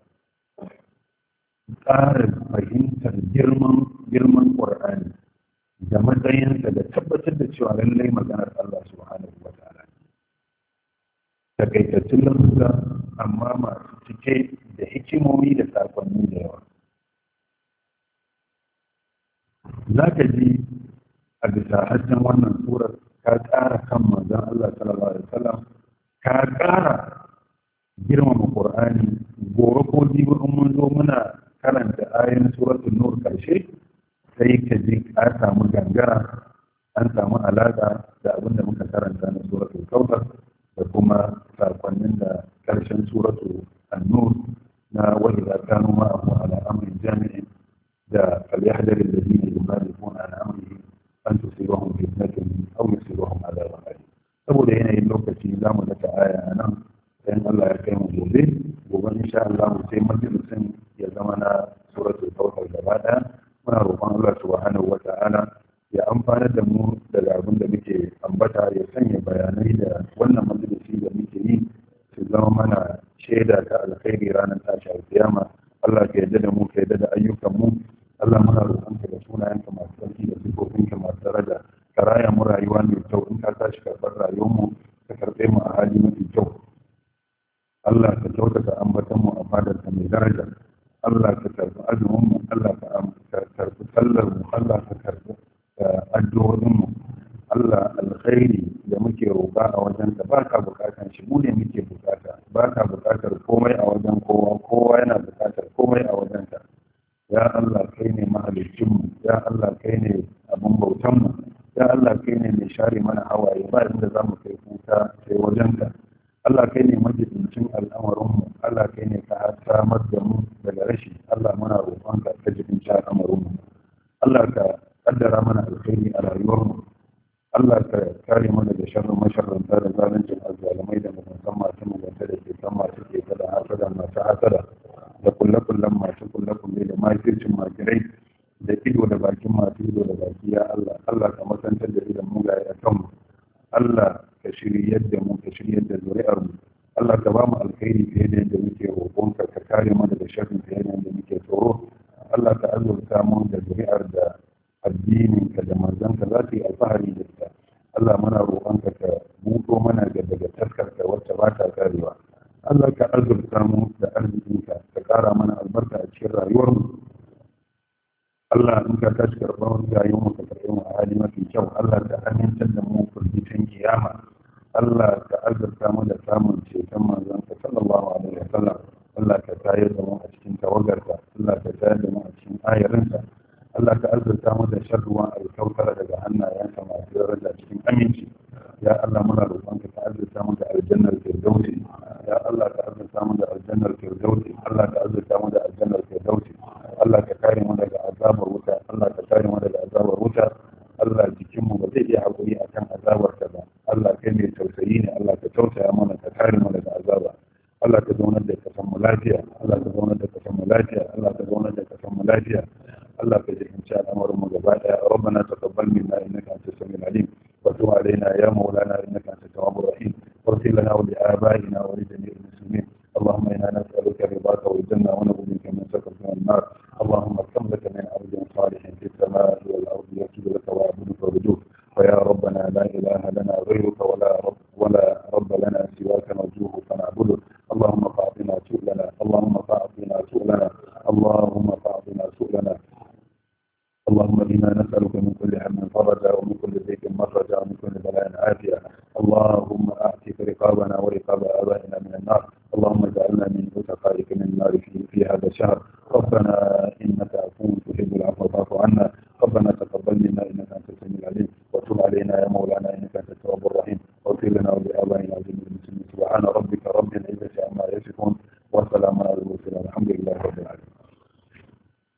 ƙara fahimtar girman Qur'ani da matsayinsa da tabbatar da cewa lallai maganar Allah subhanahu wa ta'ala. Takaitattun lafuza amma masu cike da hikimomi da sakonni da yawa. Za ka ji a bisa hasken wannan surar ka ƙara kan manzon Allah sallallahu alaihi wasallam, ka ƙara girmama Qur'ani. Gobe ko jibi in mun zo muna karanta ayoyin suratul nur karshe, sai ka ji ka samu gangara, an samu alaƙa da abin da muka karanta na suratul kautsar da kuma sakonnin da karshen suratul an-nur na wa idza kanu ma'ahu ala amrin jami'in da falyahdhar alladhina yukhalifuna an amrihi an tusibahum fitnatun aw yusibahum adhabun alim. Saboda yanayin lokaci za mu daka aya a nan, dan Allah ya kai mu gobe insha Allah sai majalisin ya zama na suratul kautsar gaba ɗaya. Muna roƙon Allah subhanahu wa ta'ala ya amfana da mu daga abin da muke ambata, ya sanya bayanai da wannan majalisi da muke yi su zama mana shaida ta alkhairi ranar tashi alkiyama. Allah ka yarda da mu, ka yarda da ayyukan mu. Allah muna roƙonka da sunayenka masu sarki da sifofinka masu daraja, ka raya mu rayuwa mai kyau. In ka tashi karɓar rayuwar mu ka karɓe mu a hali mafi kyau. Allah ka kyautata ambatonmu a fadarka mai daraja. Allah ka karɓi azuminmu, Allah ka karɓi sallarmu, Allah ka karɓi addu'o'inmu. Allah alkhairi da muke roƙa a wajenka ba ka buƙatar shi, mu ne muke buƙata. Ba ka buƙatar komai a wajen kowa, kowa yana buƙatar komai a wajenka. Ya Allah kai ne mahaliccinmu, ya Allah kai ne abin bautanmu, ya Allah kai ne mai share mana hawaye, ba inda za mu kai kuka sai wajenka. Allah kai ne majibincin al'amarinmu, Allah kai ne ka samar da mu daga rashi. Allah muna roƙonka ka jibinci al'amarinmu. Allah ka kaddara mana alkhairi a rayuwarmu. Allah ka kare mu daga sharrin masharranta da zaluncin azzalimai da mutuntan masu mugunta da ke kan masu ke da hasada masu hasada da kulle-kullen masu kulle-kulle da makircin makirai da ido da bakin masu ido da baki ya Allah Allah ka masantar da idan mugaye a kanmu Allah ka shiryar da mu ka shiryar da zuri'ar mu Allah ka ba mu alkhairi fiye da yadda muke roƙonka ka kare mu daga sharrin fiye da yadda muke tsoro Allah ka azurta mu da zuri'ar da addininka da manzanka za su yi alfahari da ita Allah muna roƙonka ka buɗo mana daga taskarka wacce ba ta karewa Allah ka azurta mu da arzikinka ka ƙara mana albarka a cikin rayuwarmu Allah in ka tashi karɓar rayuwarmu ka karɓe mu a hali mafi kyau Allah ka amintar da mu firgicin kiyama Allah ka azurta mu da samun ceton manzanka sallallahu alaihi wa sallam Allah ka tayar da mu a cikin tawagarka Allah ka tayar da mu a cikin ayarinka Allah ka azurta mu da shan ruwan alkautar daga hannayensa masu daraja cikin aminci ya Allah muna roƙonka ka azurta mu da aljannar firdausi ya Allah ka azurta mu da aljannar firdausi Allah ka azurta mu da aljannar firdausi Allah ka kare mu daga azabar wuta Allah ka kare mu daga azabar wuta Allah jikinmu ba zai iya haƙuri akan azabar ka ba Allah kai mai tausayi ne Allah ka tausaya mana ka kare mu daga azaba Allah ka zaunar da kasan mu lafiya Allah ka zaunar da kasan mu lafiya Allah ka zaunar da kasan mu lafiya الله كجهن شاء الأمر مجباتا ربنا تقبل منا إنك أنت السميع العليم وتب علينا يا مولانا إنك أنت التواب الرحيم واغفر لنا ولآبائنا ولجميع المسلمين اللهم إنا نسألك رضاك والجنة ونعوذ بك من سخطك والنار اللهم كم لك من عبد صالح في السماء والأرض يسجد لك ويعبدك ويرجوك فيا ربنا لا إله لنا غيرك ولا رب لنا سواك نرجوه فنعبده اللهم فاعطنا سؤلنا اللهم فاعطنا سؤلنا اللهم فاعطنا سؤلنا اللهم إنا نسألك من كل هم فرجا ومن كل ضيق مخرجا ومن كل بلاء عافية اللهم أعتق رقابنا ورقاب آبائنا من النار اللهم اجعلنا من عتقائك من النار في هذا الشهر ربنا إنك عفو تحب العفو فاعف عنا ربنا تقبل منا إنك أنت السميع العليم وتب علينا يا مولانا إنك أنت التواب الرحيم واغفر لنا ولآبائنا وجميع المسلمين سبحان ربك رب العزة عما يصفون وسلام على المرسلين الحمد لله